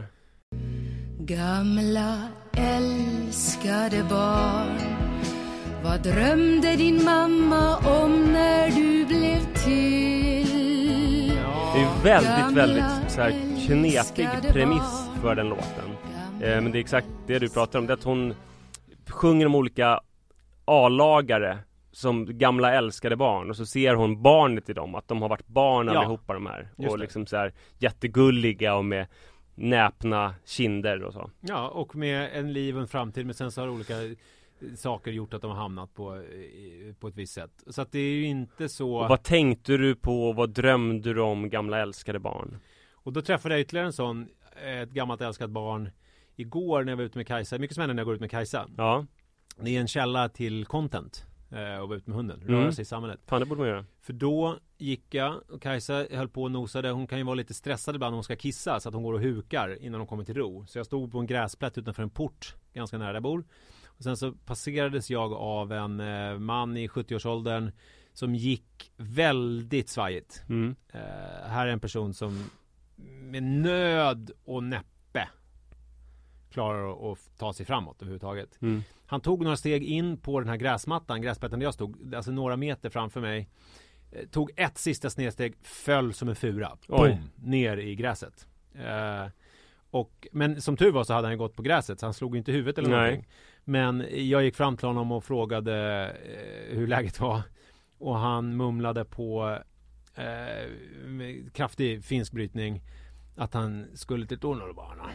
Gamla älskade barn, vad drömde din mamma om när du blev till? Det är väldigt så här knepig premiss för den låten. Men det är exakt det du pratar om. Det är att hon sjunger de olika A-lagare som gamla älskade barn, och så ser hon barnet i dem, att de har varit barn allihopa de här, och liksom så här jättegulliga och med näpna kinder och så. Ja, och med en liv och en framtid, men sen så har olika saker gjort att de har hamnat på ett visst sätt. Så att det är ju inte så... Och vad tänkte du på, vad drömde du om, gamla älskade barn? Och då träffade jag ytterligare en sån, ett gammalt älskat barn igår när jag var ute med Kajsa. Mycket spännande när jag går ut med Kajsa. Ja. Det är en källa till content och vara ute med hunden, röra sig i samhället. Fan, det borde man göra. För då gick jag och Kajsa höll på och nosade. Hon kan ju vara lite stressad ibland när hon ska kissa, så att hon går och hukar innan hon kommer till ro. Så jag stod på en gräsplätt utanför en port ganska nära där jag bor. Och sen så passerades jag av en man i 70-årsåldern som gick väldigt svajigt. Här är en person som med nöd och näppe klarar att ta sig framåt överhuvudtaget. Han tog några steg in på den här gräsplätten där jag stod, alltså några meter framför mig. Tog ett sista snedsteg, föll som en fura. Boom, ner i gräset. Men som tur var så hade han gått på gräset, så han slog inte huvudet eller någonting. Men jag gick fram till honom och frågade hur läget var. Och han mumlade på med kraftig finsk brytning att han skulle till tunnelbanan.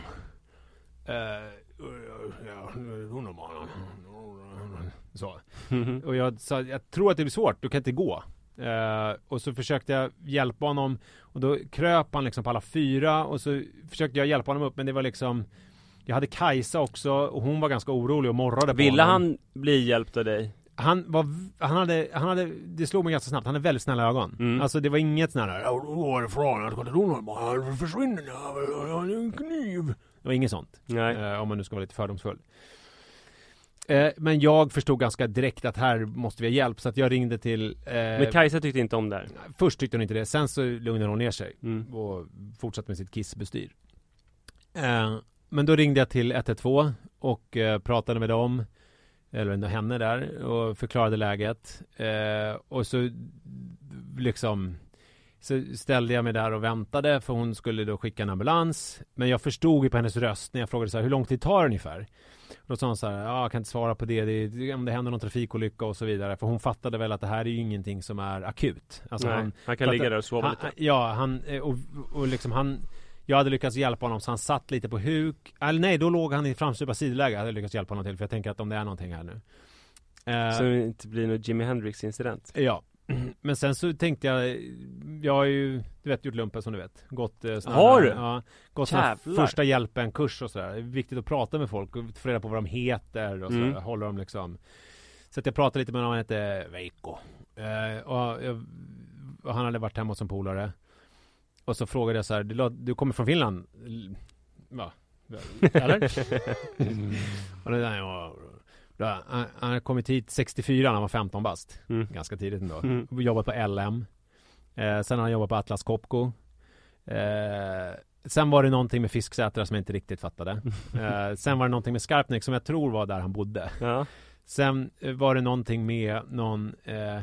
Tunnelbanan. Så. Och jag sa, jag tror att det blir svårt, du kan inte gå. Och så försökte jag hjälpa honom, och då kröp han liksom på alla fyra, och så försökte jag hjälpa honom upp, men det var liksom, jag hade Kajsa också och hon var ganska orolig och morrade på Ville honom. han bli hjälpt av dig? Han hade, det slog mig ganska snabbt, han hade väldigt snälla ögon. Alltså det var inget sån här, försvinner en kniv. Det var inget sånt. Om man nu ska vara lite fördomsfull. Men jag förstod ganska direkt att här måste vi ha hjälp, så att jag ringde till... Men Kajsa tyckte inte om det. Först tyckte hon inte det, sen så lugnade hon ner sig och fortsatte med sitt kissbestyr. Men då ringde jag till 112 och pratade med dem, eller henne där, och förklarade läget. Och så liksom... Så ställde jag mig där och väntade, för hon skulle då skicka en ambulans. Men jag förstod ju på hennes röst när jag frågade så här, hur lång tid tar det ungefär? Och då sa hon så här, jag kan inte svara på det, om det händer någon trafikolycka och så vidare. För hon fattade väl att det här är ju ingenting som är akut. Alltså han kan ligga där och sova lite. Jag hade lyckats hjälpa honom, så han satt lite på huk. Eller nej, då låg han i framstupa sidoläge. Jag hade lyckats hjälpa honom till, för jag tänker att om det är någonting här nu. Så det inte blir någon Jimi Hendrix-incident. Ja. Men sen så tänkte jag har ju, du vet, gjort lumpen som du vet. Gått har du? Ja, gått första hjälpen-kurs och sådär. Det är viktigt att prata med folk och få reda på vad de heter och sådär. Håller dem liksom. Så att jag pratade lite med honom, han hette Veikko. Och han hade varit hemma hos en polare. Och så frågade jag så här, du kommer från Finland? Va? Eller? Och det där, han hade kommit hit 64 när han var 15 bast. Ganska tidigt ändå. Jobbat på LM. Sen har han jobbat på Atlas Copco. Sen var det någonting med Fisksätra som jag inte riktigt fattade. Sen var det någonting med Skarpnäck som jag tror var där han bodde. Ja. Sen var det någonting med någon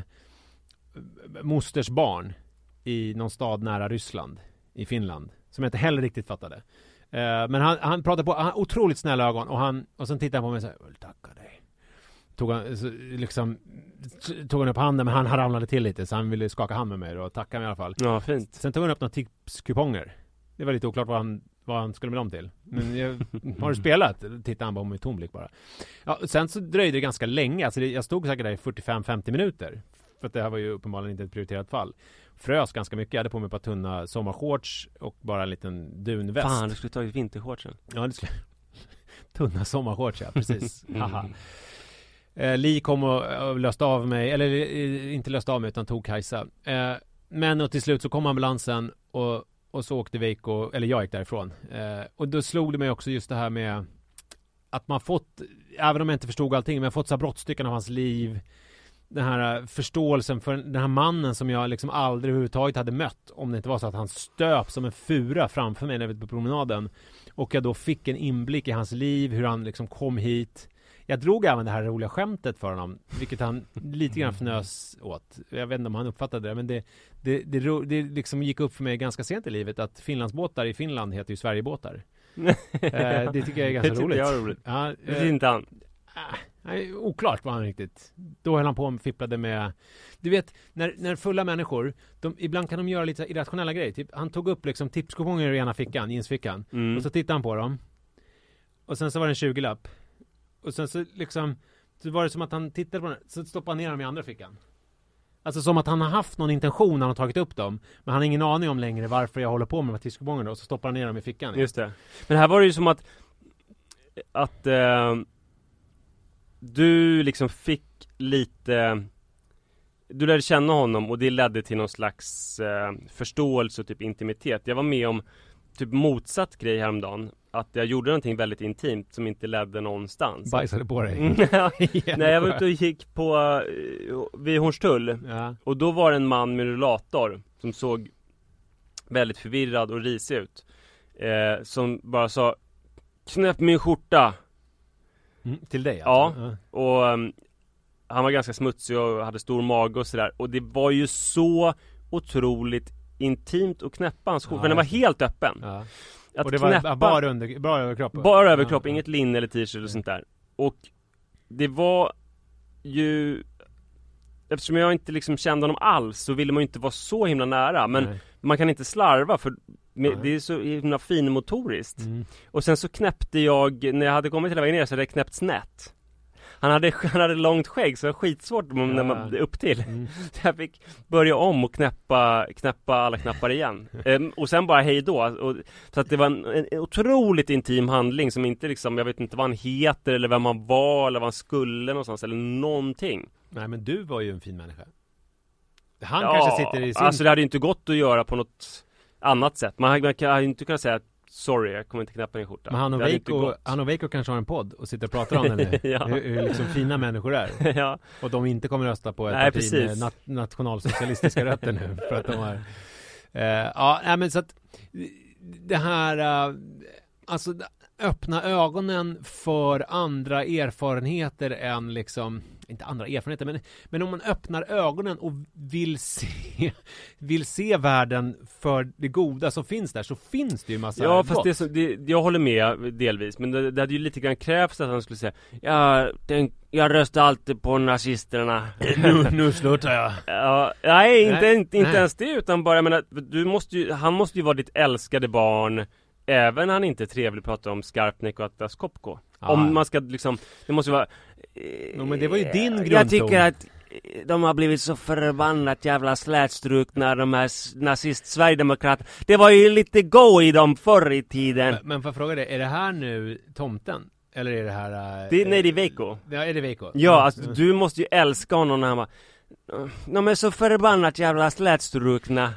mosters barn i någon stad nära Ryssland i Finland som jag inte heller riktigt fattade. Men han pratade på, han har otroligt snälla ögon, och sen tittade han på mig och sa, jag vill tacka dig. Tog han upp handen, men han ramlade till lite, så han ville skaka hand med mig och tacka mig i alla fall. Ja, fint. Sen tog han upp några tipskuponger. Det var lite oklart vad han skulle med dem till. Men har du spelat? Tittade han bara med tom blick bara. Ja, sen så dröjde det ganska länge. Alltså jag stod säkert där i 45-50 minuter. För att det här var ju uppenbarligen inte ett prioriterat fall. Frös ganska mycket. Jag hade på mig ett par tunna sommarshorts och bara en liten dunväst. Fan, du skulle tagit vintershortsen. Ja, det skulle... tunna sommarshorts, ja, precis. Haha. Li kom och löste av mig, eller inte löste av mig utan tog Kajsa. Men och till slut så kom ambulansen och så åkte Veikko, eller jag gick därifrån. Och då slog det mig också just det här med att man fått, även om jag inte förstod allting, men jag fått så här brottstycken av hans liv. Den här förståelsen för den här mannen som jag liksom aldrig överhuvudtaget hade mött, om det inte var så att han stöp som en fura framför mig när vi var på promenaden. Och jag då fick en inblick i hans liv, hur han liksom kom hit. Jag drog även det här roliga skämtet för honom, vilket han lite grann fnös åt. Jag vet inte om han uppfattade det, men det liksom gick upp för mig ganska sent i livet att Finlandsbåtar i Finland heter ju Sverigebåtar. Det tycker jag är ganska roligt. Det tycker jag är roligt. Ja, det är inte han. Nej, oklart var han riktigt. Då höll han på och fipplade med... Du vet, när fulla människor, ibland kan de göra lite irrationella grejer. Typ, han tog upp liksom tipskuponger i ena fickan, jeansfickan. Och så tittade han på dem. Och sen så var det en 20-lapp. Och sen så liksom... Så var det som att han tittade på den, så stoppade han ner dem i andra fickan. Alltså som att han har haft någon intention när han har tagit upp dem. Men han har ingen aning om längre varför jag håller på med de här tipskupongerna. Och så stoppar han ner dem i fickan. Just det. Men här var det ju som att du liksom fick lite... Du lärde känna honom och det ledde till någon slags förståelse och typ intimitet. Jag var med om typ motsatt grej häromdagen. Att jag gjorde någonting väldigt intimt som inte ledde någonstans. Bajsade på dig? Nej, jag var ute och gick på vid Hornstull. Ja. Och då var det en man med rullator som såg väldigt förvirrad och risig ut. Som bara sa: knäpp min skjorta. Till dig alltså? Ja. Och han var ganska smutsig och hade stor mage och sådär. Och det var ju så otroligt intimt och knäppa hans skjorta. Men den var helt öppen. Ja. Och det var bara överkropp? Bara överkropp, inget linne eller t-shirt eller sånt där. Och det var ju... Eftersom jag inte liksom kände honom alls så ville man ju inte vara så himla nära. Men man kan inte slarva för det är så himla finmotoriskt. Och sen så knäppte jag, när jag hade kommit hela vägen ner så hade jag knäppt snett. Han hade långt skägg så det var skitsvårt när man upp till. Så jag fick börja om och knäppa alla knappar igen. Och sen bara hej då. Så att det var en otroligt intim handling som inte liksom, jag vet inte vad han heter eller vem han var eller vad han skulle någonstans eller någonting. Nej, men du var ju en fin människa. Han kanske sitter i sin... Alltså det hade ju inte gått att göra på något annat sätt. Man hade inte kunnat säga sorry, jag kommer inte knäppa din skjorta. Men han och Veiko kanske har en podd och sitter och pratar om den nu. Ja. hur liksom fina människor är. Ja. Och de inte kommer rösta på ett parti med nationalsocialistiska rötter nu. För att de har... men så att det här... alltså öppna ögonen för andra erfarenheter än liksom... Inte andra erfarenheter, men om man öppnar ögonen och vill se världen för det goda som finns där, så finns det ju massa ja, gott. fast jag håller med delvis, men det hade ju lite grann krävts att han skulle säga jag röstar alltid på nazisterna. nu slutar jag. Ja, nej, inte ens det, utan bara, jag menar, han måste ju vara ditt älskade barn. Även han inte är trevlig att prata om Skarpnäck och Atlas Copco. Om man ska liksom, det måste vara... men det var ju din grundton. Jag tycker att de har blivit så förbannat jävla slätstrukna, de här nazist-sverigedemokrater. Det var ju lite go i dem förr i tiden. Men får jag fråga dig, är det här nu tomten? Eller är det här... nej, det är Veiko. Ja, är det Veiko? Ja, alltså, du måste ju älska honom när han var... De är så förbannat jävla slätstrukna.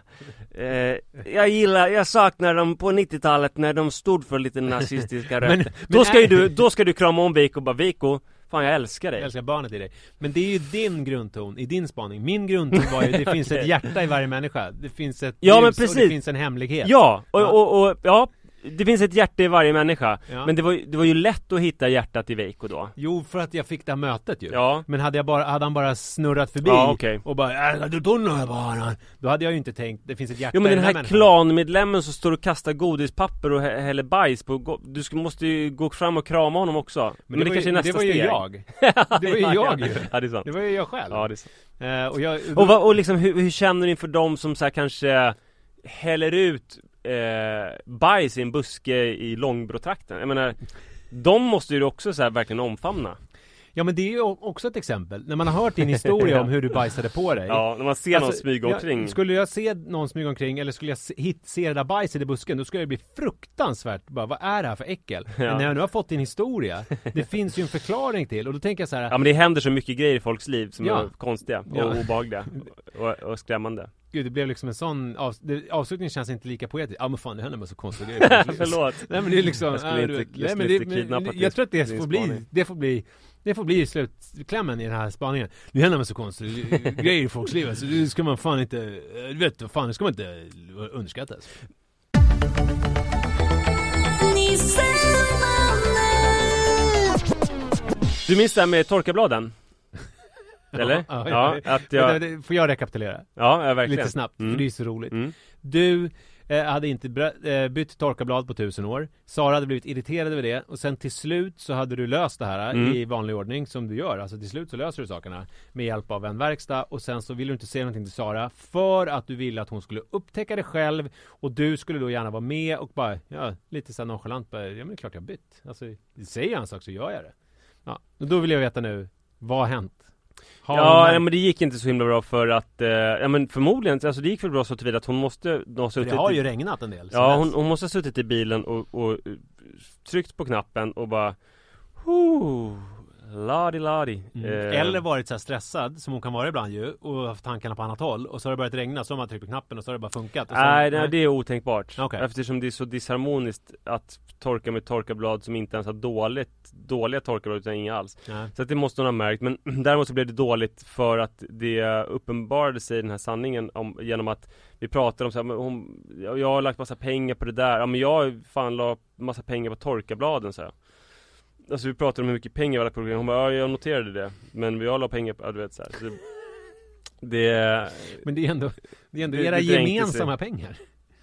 Jag saknar dem på 90-talet när de stod för lite nazistiska rötter. Då ska du krama om Veiko och bara, Veiko, fan jag älskar dig. Jag älskar barnet i dig. Men det är ju din grundton i din spaning. Min grundton var ju, det finns ett hjärta i varje människa. Det finns ett ljus, men precis. Och det finns en hemlighet. Ja, och det finns ett hjärta i varje människa. Ja. Men det var ju lätt att hitta hjärtat i Veiko då. Jo, för att jag fick det här mötet ju. Ja. Men hade han bara snurrat förbi och bara, då hade jag ju inte tänkt, det finns ett hjärta i men den den här människan. klanmedlemmen som står och kastar godispapper och häller bajs på, måste ju gå fram och krama honom också. Men det kanske är nästa steg. Det var ju jag ju. Ja, det är sant. Det var ju jag själv. Ja, det är sant. Och och liksom, hur känner du inför dem som så här kanske häller ut bajs i en buske i Långbråtrakten? Jag menar, de måste ju också så här verkligen omfamna. Ja, men det är ju också ett exempel. När man har hört din historia om hur du bajsade på dig. Ja, när man ser någon smyga omkring. Skulle jag se någon smyga omkring, eller skulle jag se det där bajs i busken, då skulle det bli fruktansvärt. Bara, vad är det här för äckel? Ja. Men när jag nu har fått din historia, det finns ju en förklaring till. Och då tänker jag så här... Ja, men det händer så mycket grejer i folks liv som är konstiga och obehagliga och skrämmande. Gud, det blev liksom en sån... Avslutningen känns inte lika poetisk. Ja, men fan, det händer med så konstiga grejer. Förlåt. Nej, men det är liksom... Jag tror att det får bli slutklämmen i den här spaningen. Nu händer med så konstiga grejer i folks liv. Så det ska man fan inte... Vet vad fan, det ska man inte underskatta. Du minns det här med torkabladen? Eller? Ja. Får jag rekapitulera? Ja, verkligen. Lite snabbt, för det är så roligt. Du, hade inte bytt torkarblad på 1000 år. Sara hade blivit irriterad över det. Och sen till slut så hade du löst det här i vanlig ordning som du gör. Alltså till slut så löser du sakerna med hjälp av en verkstad. Och sen så vill du inte säga någonting till Sara för att du ville att hon skulle upptäcka det själv. Och du skulle då gärna vara med och bara, lite så nonchalant. Bara, men det är klart jag har bytt. Alltså, säger jag en sak så gör jag det. Ja, och då vill jag veta nu, vad har hänt? Men det gick inte så himla bra för att men förmodligen, alltså det gick väl bra så tillvida att hon måste ha suttit. Det har ju regnat en del. Ja, hon måste ha suttit i bilen och tryckt på knappen och bara ladi. Eller varit så här stressad som hon kan vara ibland ju och haft tankarna på annat håll och så har det börjat regna så har man tryckt på knappen och så har det bara funkat. Nej, det är otänkbart. Okay. Eftersom det är så disharmoniskt att torka med torkarblad som inte ens har dåliga torkarblad utan inga alls. Nej. Så att det måste hon ha märkt. Men däremot så blev det dåligt för att det uppenbarade sig den här sanningen genom att vi pratade om så här, jag har lagt massa pengar på det där. Ja, men jag fan la massa pengar på torkarbladen, så här. Alltså vi pratade om hur mycket pengar jag lagt på det. Hon bara, jag noterade det. Men jag la pengar på, du vet så här. Så men det är ändå era gemensamma pengar.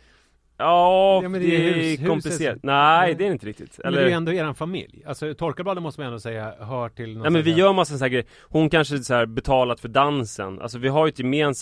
Ja, men det är komplicerat. Nej, det är inte riktigt. Men det är ju ändå er familj. Alltså torkarbladen måste man ändå säga hör till någon. Nej, men vi gör massa så här grejer. Hon kanske så här betalat för dansen. Alltså vi har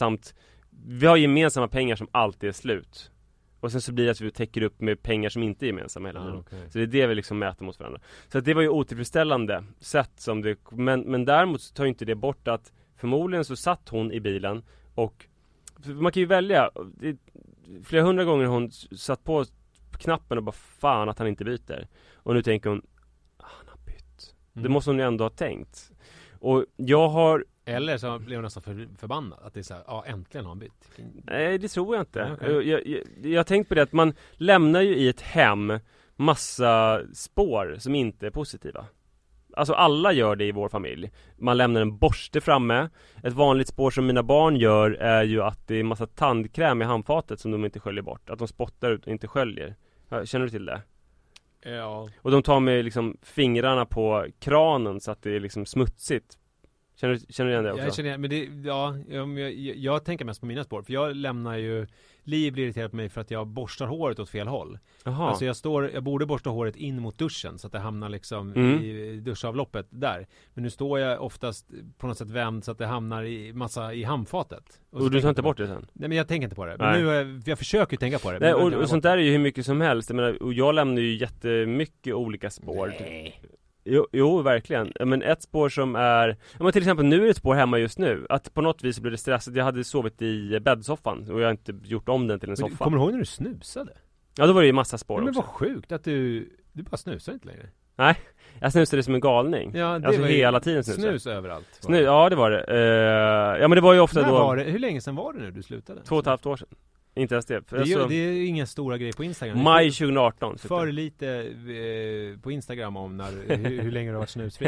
ju gemensamma pengar som alltid är slut. Och sen så blir det att vi täcker upp med pengar som inte är gemensamma hela tiden. Okay. Så det är det vi liksom mäter mot varandra. Så att det var ju otillfredsställande sätt som det. Men däremot så tar ju inte det bort att förmodligen så satt hon i bilen och man kan ju välja. Flera hundra gånger hon satt på knappen och bara fan att han inte byter. Och nu tänker hon han har bytt. Det måste hon ju ändå ha tänkt. Och jag har... Eller så blev hon nästan förbannad att det är så här, äntligen har han bytt. Nej, det tror jag inte. Okay. Jag har tänkt på det att man lämnar ju i ett hem massa spår som inte är positiva. Alltså alla gör det i vår familj. Man lämnar en borste framme. Ett vanligt spår som mina barn gör är ju att det är massa tandkräm i handfatet som de inte sköljer bort. Att de spottar ut och inte sköljer. Känner du till det? Ja. Och de tar med liksom fingrarna på kranen så att det är liksom smutsigt. Känner du igen det också? Jag känner, men jag tänker mest på mina spår. För jag lämnar ju... Liv blir irriterad på mig för att jag borstar håret åt fel håll. Aha. Alltså jag borde borsta håret in mot duschen så att det hamnar liksom i duschavloppet där. Men nu står jag oftast på något sätt vänd så att det hamnar i handfatet. Och du tar inte bort det sen? Nej, men jag tänker inte på det. Men nu, jag försöker tänka på det. Nej, och sånt där är ju hur mycket som helst. Jag menar, och jag lämnar ju jättemycket olika spår. Nej. Jo, verkligen. Men ett spår som är... Men till exempel nu är det ett spår hemma just nu. Att på något vis blir det stressat. Jag hade sovit i bäddsoffan och jag har inte gjort om den till en soffa. Kommer du ihåg när du snusade? Ja, då var det ju massa spår också. Men vad sjukt att du bara snusar inte längre. Nej, jag snusade som en galning. Ja, det alltså var hela tiden snus överallt. Ja, det var det. Ja, men det var ju ofta då... Hur länge sedan var det nu du slutade? 2,5 år sedan. Inte ens det. Det är inga stora grejer på Instagram. Maj 2018. För lite på Instagram om hur länge det har varit snusfritt.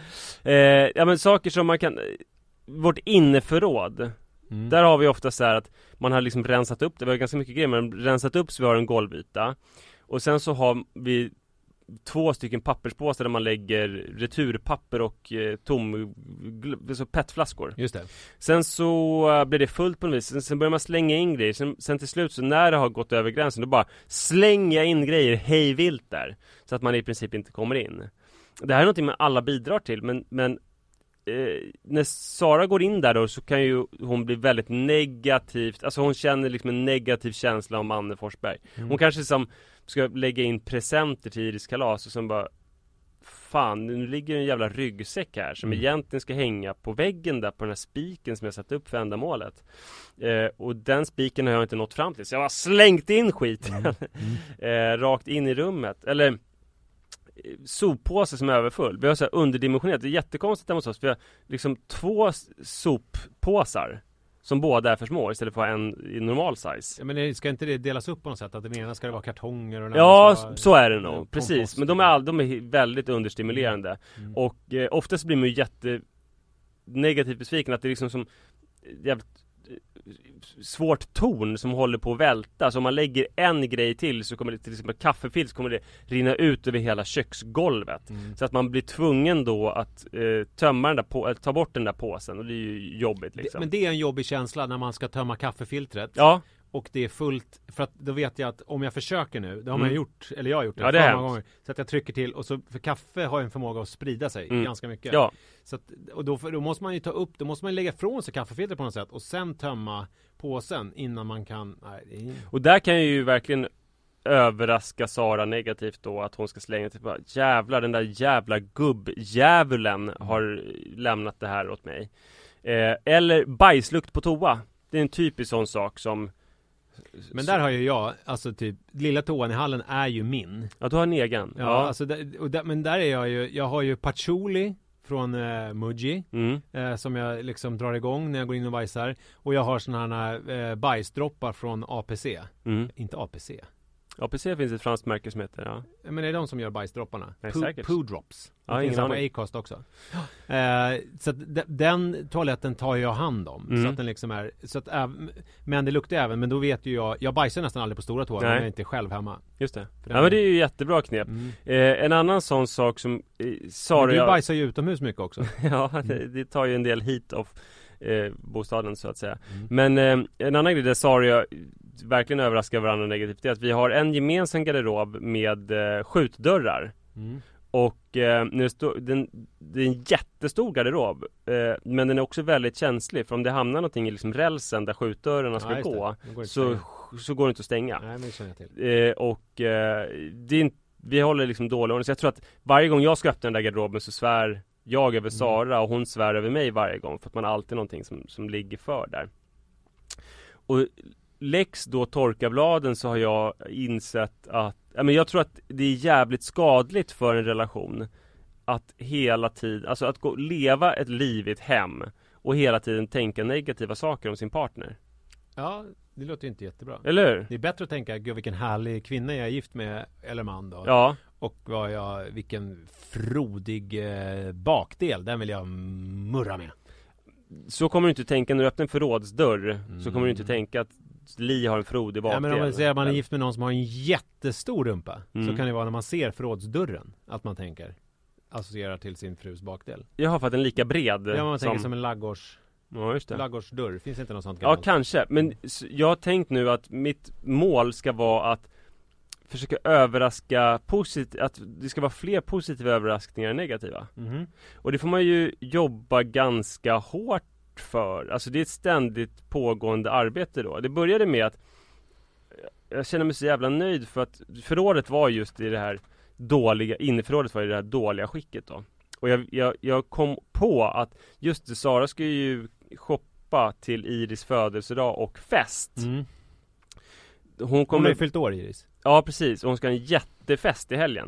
Ja, men saker som man kan... Vårt inneförråd. Där har vi ofta så här att man har liksom rensat upp. Det var ganska mycket grejer, men rensat upp så vi har en golvyta. Och sen så har vi 2 stycken papperspåsar där man lägger returpapper och så petflaskor. Just det. Sen så blir det fullt på något vis. Sen börjar man slänga in grejer. Sen till slut så när det har gått över gränsen då bara slänga in grejer hej vilt där. Så att man i princip inte kommer in. Det här är någonting man alla bidrar till. Men när Sara går in där då så kan ju hon bli väldigt negativt. Alltså hon känner liksom en negativ känsla om Anne Forsberg. Hon kanske som ska lägga in presenter till Iris kalas och sen bara fan, nu ligger en jävla ryggsäck här som egentligen ska hänga på väggen där på den här spiken som jag satt upp för ändamålet. Och den spiken har jag inte nått fram till. Så jag har slängt in skiten rakt in i rummet. Eller soppåse som är överfull. Vi har så här underdimensionerat. Det är jättekonstigt där hos oss. Vi har liksom 2 soppåsar som båda är för små istället för att ha en i normal size. Ja, men ska inte det delas upp på något sätt? Att den ena ska det vara kartonger och den andra ska vara... så är det nog. Precis. Men de är väldigt understimulerande. Och oftast blir man ju negativt besviken att det är liksom som jävligt svårt torn som håller på att välta. Så om man lägger en grej till så kommer det till exempel kaffefil så kommer det rinna ut över hela köksgolvet. Så att man blir tvungen då att tömma den där ta bort den där påsen och det är ju jobbigt liksom. Men det är en jobbig känsla när man ska tömma kaffefiltret. Ja. och det är fullt, för att då vet jag att om jag försöker nu, det har man gjort, eller jag har gjort det, det många gånger, så att jag trycker till, och så, för kaffe har en förmåga att sprida sig ganska mycket. Ja. Så att, och då måste man ju ta upp, då måste man lägga från sig kaffefilter på något sätt och sen tömma påsen innan man kan. Och där kan jag ju verkligen överraska Sara negativt då, att hon ska slänga typ bara, jävlar, den där jävla gubbdjävulen har lämnat det här åt mig. Eller bajslukt på toa. Det är en typisk sån sak som... Men där har ju jag, alltså typ, lilla toan i hallen är ju min. Ja, du har en egen. Ja. Alltså, men där är jag har ju patchouli från Muji som jag liksom drar igång när jag går in och bajsar. Och jag har såna här bajsdroppar från APC. Inte APC. APC finns ett franskt märke som heter, ja. Men det är de som gör bajsdropparna. Säkert. Poo drops. Ja, finns på Acast också. Så att den toaletten tar jag hand om. Så att den liksom är, så att, men det luktar även, men då vet ju jag bajsar nästan aldrig på stora toa, men jag är inte själv hemma. Just det. Ja, men det är ju jättebra knep. En annan sån sak som Sara... Men du bajsar ju utomhus mycket också. Ja, det tar ju en del hit av bostaden så att säga. Men en annan grej där Sara och jag verkligen överraskar varandra negativt är att vi har en gemensam garderob med skjutdörrar. Och det är en jättestor garderob, men den är också väldigt känslig, för om det hamnar någonting i liksom rälsen där skjutdörrarna ska gå, så går det inte att stänga. Nej, men det känner jag till. Vi håller liksom dålig ordning, så jag tror att varje gång jag ska öppna den där garderoben så svär jag över Sara och hon svär över mig varje gång, för att man har alltid någonting som ligger för där. Och läx då torkarbladen, så har jag insett att jag tror att det är jävligt skadligt för en relation att hela tiden, alltså att leva ett liv i ett hem och hela tiden tänka negativa saker om sin partner. Ja, det låter ju inte jättebra. Eller hur? Det är bättre att tänka, gud vilken härlig kvinna jag är gift med, eller man då. Ja. Och vilken frodig bakdel, den vill jag murra med. Så kommer du inte tänka när du öppnar en förrådsdörr. Så kommer du inte tänka att Li har en frodig bakdel. Ja, men om man säger att man är gift med någon som har en jättestor rumpa, så kan det vara när man ser förrådsdörren att man associerar till sin frus bakdel. Jag har fått en lika bred. Ja, man tänker som en laggårdsdörr. Finns inte något sånt gammalt? Ja, kanske. Men jag har tänkt nu att mitt mål ska vara att försöka överraska positivt, att det ska vara fler positiva överraskningar än negativa. Och det får man ju jobba ganska hårt för. Alltså det är ett ständigt pågående arbete då. Det började med att jag känner mig så jävla nöjd, för att förrådet var just i det här dåliga, inneförrådet var i det här dåliga skicket då. Och jag kom på att just det, Sara ska ju shoppa till Iris födelsedag och fest. Hon har ju fyllt år, Iris. Ja, precis. Och hon ska ha en jättefest i helgen.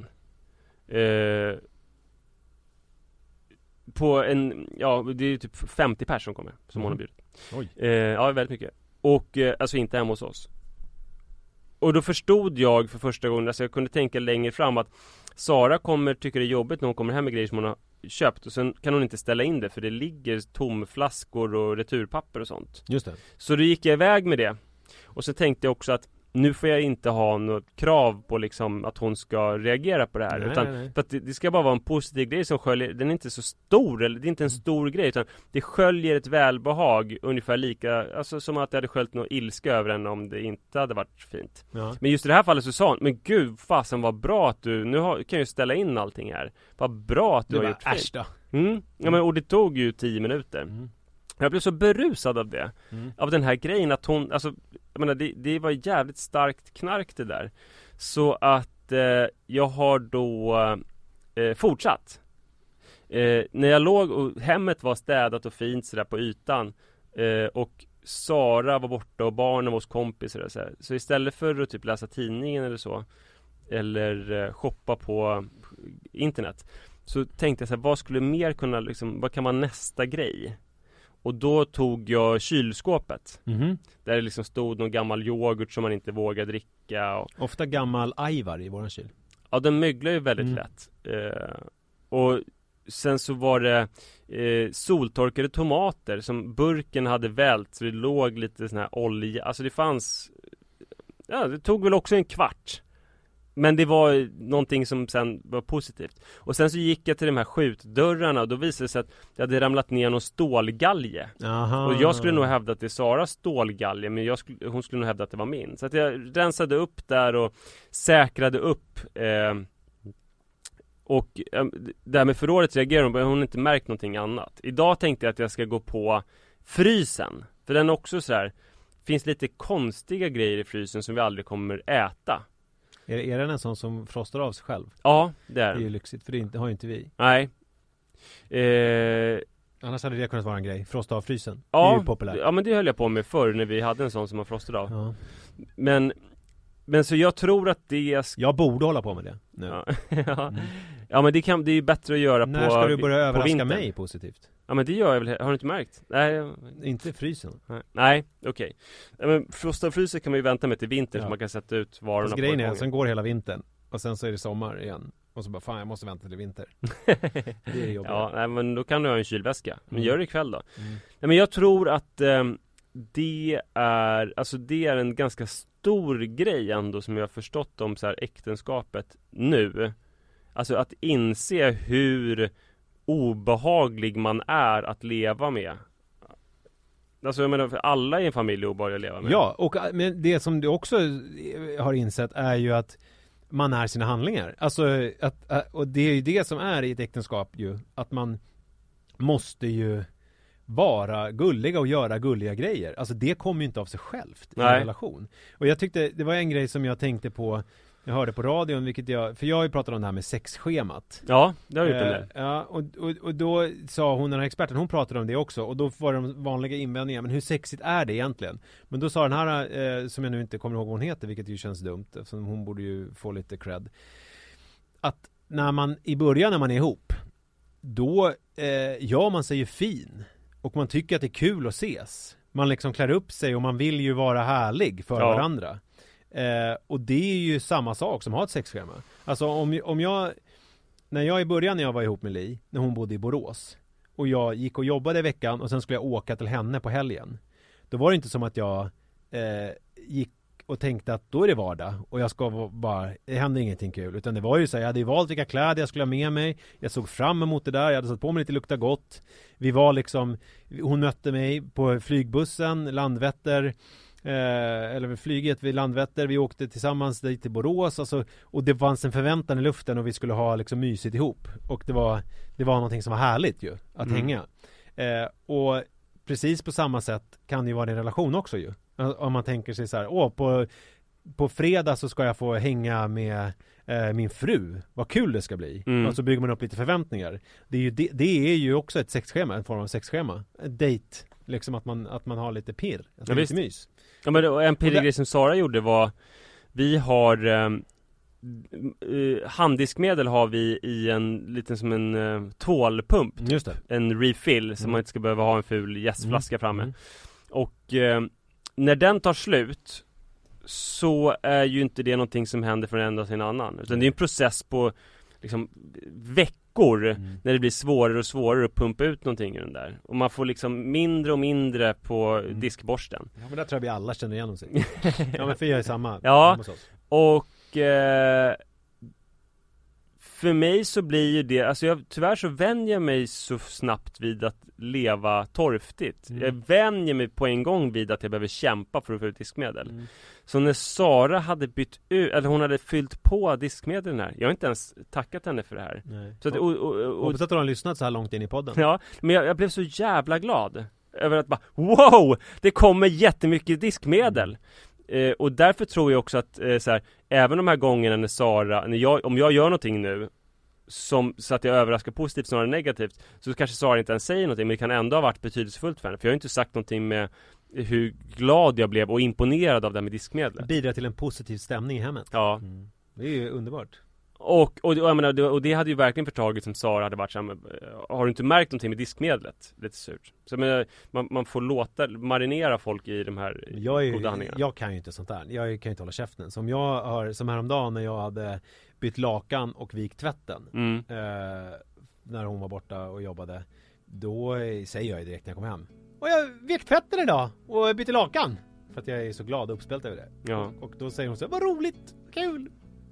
På en, det är typ 50 personer som kommer, som hon har bjudit. Oj. Ja, väldigt mycket. Och alltså inte hemma hos oss. Och då förstod jag för första gången, alltså jag kunde tänka längre fram, att Sara tycker det är jobbigt när hon kommer hem med grejer som hon har köpt, och sen kan hon inte ställa in det för det ligger tomflaskor och returpapper och sånt. Just det. Så då gick jag iväg med det. Och så tänkte jag också att nu får jag inte ha något krav på liksom att hon ska reagera på det här. Nej. För att det ska bara vara en positiv grej som sköljer. Den är inte så stor, eller det är inte en stor grej, utan det sköljer ett välbehag ungefär lika, alltså som att det hade sköljt något ilska över en om det inte hade varit fint. Ja. Men just i det här fallet så sa hon, men gud fasen vad bra att du, kan jag ju ställa in allting här. Vad bra att du har gjort fint. Ja, men, och det tog ju 10 minuter. Jag blev så berusad av det. Av den här grejen att hon, alltså jag menar, det var jävligt starkt knark det där. Så att jag har då fortsatt. När jag låg och hemmet var städat och fint sådär på ytan, och Sara var borta och barnen var hos kompisar så istället för att typ läsa tidningen eller så, eller shoppa på internet, så tänkte jag så här, vad skulle mer kunna liksom, vad kan vara nästa grej? Och då tog jag kylskåpet. Där det liksom stod någon gammal yoghurt som man inte vågar dricka. Ofta gammal ajvar i våran kyl. Ja, den möglar ju väldigt lätt. Och sen så var det soltorkade tomater som burken hade vält. Så det låg lite sån här olja. Alltså det fanns... Ja, det tog väl också en kvart. Men det var någonting som sen var positivt. Och sen så gick jag till de här skjutdörrarna och då visade det sig att det hade ramlat ner någon stålgalge. Aha. Och jag skulle nog hävda att det är Saras stålgalge, men hon skulle nog hävda att det var min. Så att jag rensade upp där och säkrade upp. Och det här med förrådet reagerade hon inte märkt någonting annat. Idag tänkte jag att jag ska gå på frysen. För den också så här, finns lite konstiga grejer i frysen som vi aldrig kommer äta. Är den en sån som frostar av sig själv? Ja, det är det är ju lyxigt, för det har ju inte vi. Nej. Annars hade det kunnat vara en grej. Frosta av frysen. Ja, det är ju populärt. Ja, men det höll jag på med förr när vi hade en sån som man frostade av. Ja. Men så jag tror att det... Jag borde hålla på med det nu. Ja, ja men det är ju bättre att göra när på... När ska du börja överraska vintern. mig positivt? Ja, men det gör jag väl. Har du inte märkt? Nej. Inte frysen. Nej, okej. Men frosta och frysen kan man ju vänta med till vinter, så man kan sätta ut varorna på grejen är, sen går hela vintern och sen så är det sommar igen. Och så bara, fan jag måste vänta till vinter. Det är jobbigt. Ja, nej, men då kan du ha en kylväska. Men gör det ikväll då. Nej, men jag tror att det är en ganska stor grej ändå som jag har förstått om så här äktenskapet nu. Alltså att inse hur obehaglig man är att leva med. Alltså jag menar, för alla i en familj är obehaglig att leva med. Ja, men det som du också har insett är ju att man är sina handlingar. Alltså och det är ju det som är i ett äktenskap ju, att man måste ju vara gulliga och göra gulliga grejer. Alltså det kommer ju inte av sig självt i en relation. Och jag tyckte, det var en grej som jag tänkte på, jag hörde på radion, för jag har ju pratat om det här med sexschemat. Ja, det har jag gjort det. Ja, och då sa hon, den här experten, hon pratade om det också. Och då var de vanliga invändningar, men hur sexigt är det egentligen? Men då sa den här, som jag nu inte kommer ihåg vad hon heter, vilket ju känns dumt, eftersom hon borde ju få lite cred. Att när man är ihop, då gör man sig ju fin. Och man tycker att det är kul att ses. Man liksom klär upp sig och man vill ju vara härlig för varandra. Och det är ju samma sak som att ha ett sexschema. Alltså om jag, när jag i början när jag var ihop med Li, när hon bodde i Borås, och jag gick och jobbade i veckan och sen skulle jag åka till henne på helgen, då var det inte som att jag gick och tänkte att då är det vardag och jag ska bara, det händer ingenting kul, utan det var ju så här, jag hade ju valt vilka kläder jag skulle ha med mig, jag såg fram emot det där, jag hade satt på mig lite lukta gott, vi var liksom, hon mötte mig på flygbussen Landvetter, eller flyget vid Landvetter, vi åkte tillsammans dit till Borås, alltså, och det fanns en förväntan i luften och vi skulle ha liksom mysigt ihop, och det var någonting som var härligt ju att hänga, och precis på samma sätt kan det ju vara en relation också ju. Om man tänker sig så här, på fredag så ska jag få hänga med min fru. Vad kul det ska bli. Och så bygger man upp lite förväntningar. Det är ju också ett sexschema, en form av sexschema. En date, liksom att man har lite pirr. Att det är lite mys. Ja, men en pirrig grej som Sara gjorde var, vi har handdiskmedel har vi i en liten som en tvålpump. Just det. En refill, så man inte ska behöva ha en ful jästflaska framme. Och när den tar slut så är ju inte det någonting som händer från en dag till en annan, utan det är en process på liksom veckor när det blir svårare och svårare att pumpa ut någonting i den där. Och man får liksom mindre och mindre på diskborsten. Ja, men där tror jag vi alla känner igen sig. Ja, men för jag är samma. Ja, och för mig så blir ju det, alltså tyvärr så vänjer jag mig så snabbt vid att leva torftigt. Jag vänjer mig på en gång vid att jag behöver kämpa för att få ut diskmedel. Så när Sara hade bytt ut, eller hon hade fyllt på diskmedlen här, jag har inte ens tackat henne för det här. Så att, hoppas att du har lyssnat så här långt in i podden. Ja, men jag blev så jävla glad över att bara, wow, det kommer jättemycket diskmedel. Och därför tror jag också att så här, även de här gångerna när Sara, om jag gör någonting nu så att jag överraskar positivt snarare negativt, så kanske Sara inte ens säger någonting, men det kan ändå ha varit betydelsefullt för henne, för jag har inte sagt någonting med hur glad jag blev och imponerad av det här med diskmedlet. Bidrar till en positiv stämning i hemmet. Ja. Det är ju underbart. Och jag menar, och det hade ju verkligen förtagit som Sara hade varit så här, har du inte märkt någonting med diskmedlet? Lite surt. Så man får marinera folk i de här goda handlingarna. Jag kan ju inte sånt där. Jag kan ju inte hålla käften. Som häromdagen när jag hade bytt lakan och vikt tvätten. När hon var borta och jobbade. Då säger jag direkt när jag kommer hem: och jag vikt tvätten idag och bytte lakan. För att jag är så glad och uppspelt över det. Ja. Och då säger hon så här: vad roligt, kul.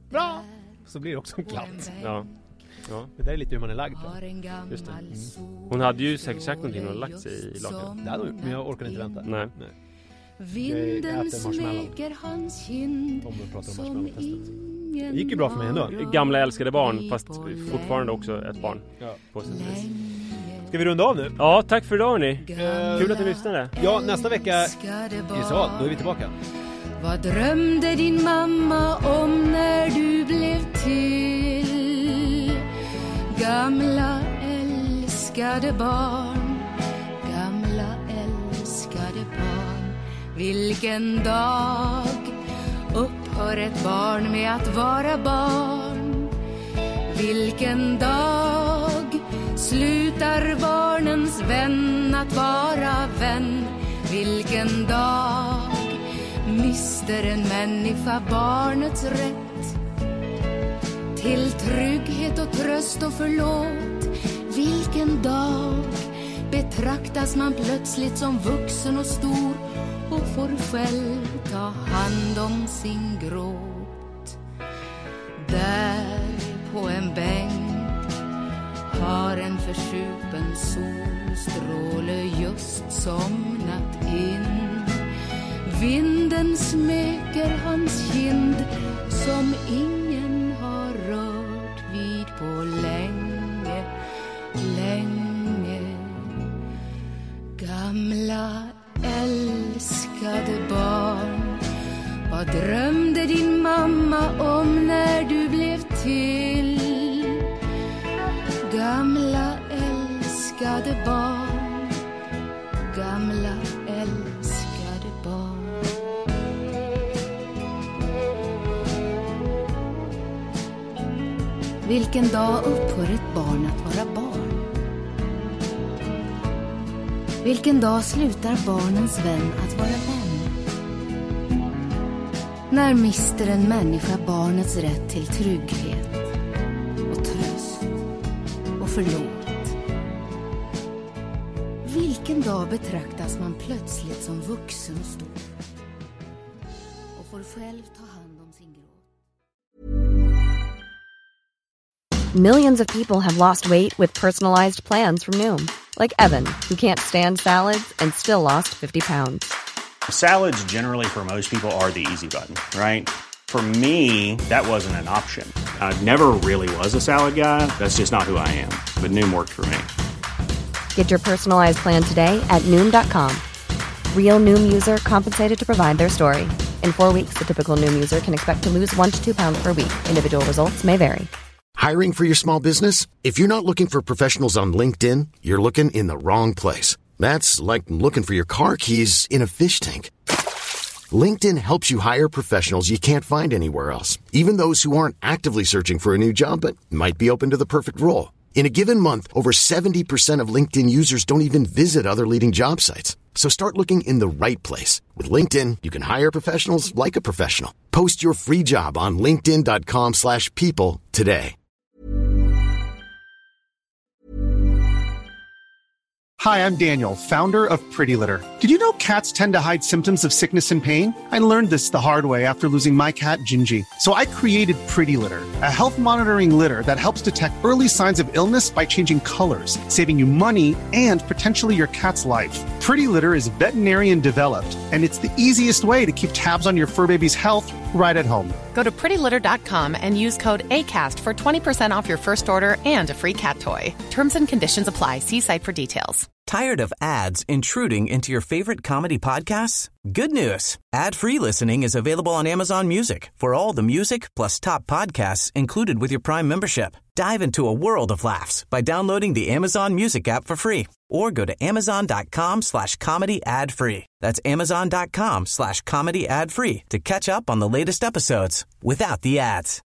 bra. Så blir det också en klatt. Ja. Det där är lite hur man är lagd. Just det. Hon hade ju säkert sagt någonting och lagt sig i lakan. Det hade hon, men jag orkar inte vänta. Nej. Vinden smeker hans kind. Om vi pratar om marshmallow-testet. Det gick ju bra för mig ändå. Gamla älskade barn, fast fortfarande också ett barn. Ja. På sin vis. Ska vi runda av nu? Ja, tack för idag ni. Kul att du lyssnade. Ja, nästa vecka då är vi tillbaka. Vad drömde din mamma om när du blev till? Gamla älskade barn, gamla älskade barn. Vilken dag upphör ett barn med att vara barn? Vilken dag slutar barnens vän att vara vän? Vilken dag mister en människa barnets rätt till trygghet och tröst och förlåt? Vilken dag betraktas man plötsligt som vuxen och stor och får själv ta hand om sin gråt? Där på en bänk har en försupen solstråle just somnat in. Vinden smeker hans kind som ingen har rört vid på länge, länge. Gamla älskade barn, vad drömde din mamma om när du blev till? Gamla älskade barn, gamla älskade barn. Vilken dag upphör ett barn att vara barn? Vilken dag slutar barnens vän att vara vän? När mister en människa barnets rätt till trygghet och tröst och förlåt? Vilken dag betraktas man plötsligt som vuxen och stor och får själv ta hand om sin gråt? Millions of people have lost weight with personalized plans from Noom. Like Evan, who can't stand salads and still lost 50 pounds. Salads generally for most people are the easy button, right? For me, that wasn't an option. I never really was a salad guy. That's just not who I am. But Noom worked for me. Get your personalized plan today at Noom.com. Real Noom user compensated to provide their story. In 4 weeks, the typical Noom user can expect to lose 1 to 2 pounds per week. Individual results may vary. Hiring for your small business? If you're not looking for professionals on LinkedIn, you're looking in the wrong place. That's like looking for your car keys in a fish tank. LinkedIn helps you hire professionals you can't find anywhere else, even those who aren't actively searching for a new job but might be open to the perfect role. In a given month, over 70% of LinkedIn users don't even visit other leading job sites. So start looking in the right place. With LinkedIn, you can hire professionals like a professional. Post your free job on linkedin.com/people today. Hi, I'm Daniel, founder of Pretty Litter. Did you know cats tend to hide symptoms of sickness and pain? I learned this the hard way after losing my cat, Gingy. So I created Pretty Litter, a health monitoring litter that helps detect early signs of illness by changing colors, saving you money and potentially your cat's life. Pretty Litter is veterinarian developed, and it's the easiest way to keep tabs on your fur baby's health right at home. Go to prettylitter.com and use code ACAST for 20% off your first order and a free cat toy. Terms and conditions apply. See site for details. Tired of ads intruding into your favorite comedy podcasts? Good news. Ad-free listening is available on Amazon Music for all the music plus top podcasts included with your Prime membership. Dive into a world of laughs by downloading the Amazon Music app for free or go to amazon.com/comedy ad-free. That's amazon.com/comedy ad-free to catch up on the latest episodes without the ads.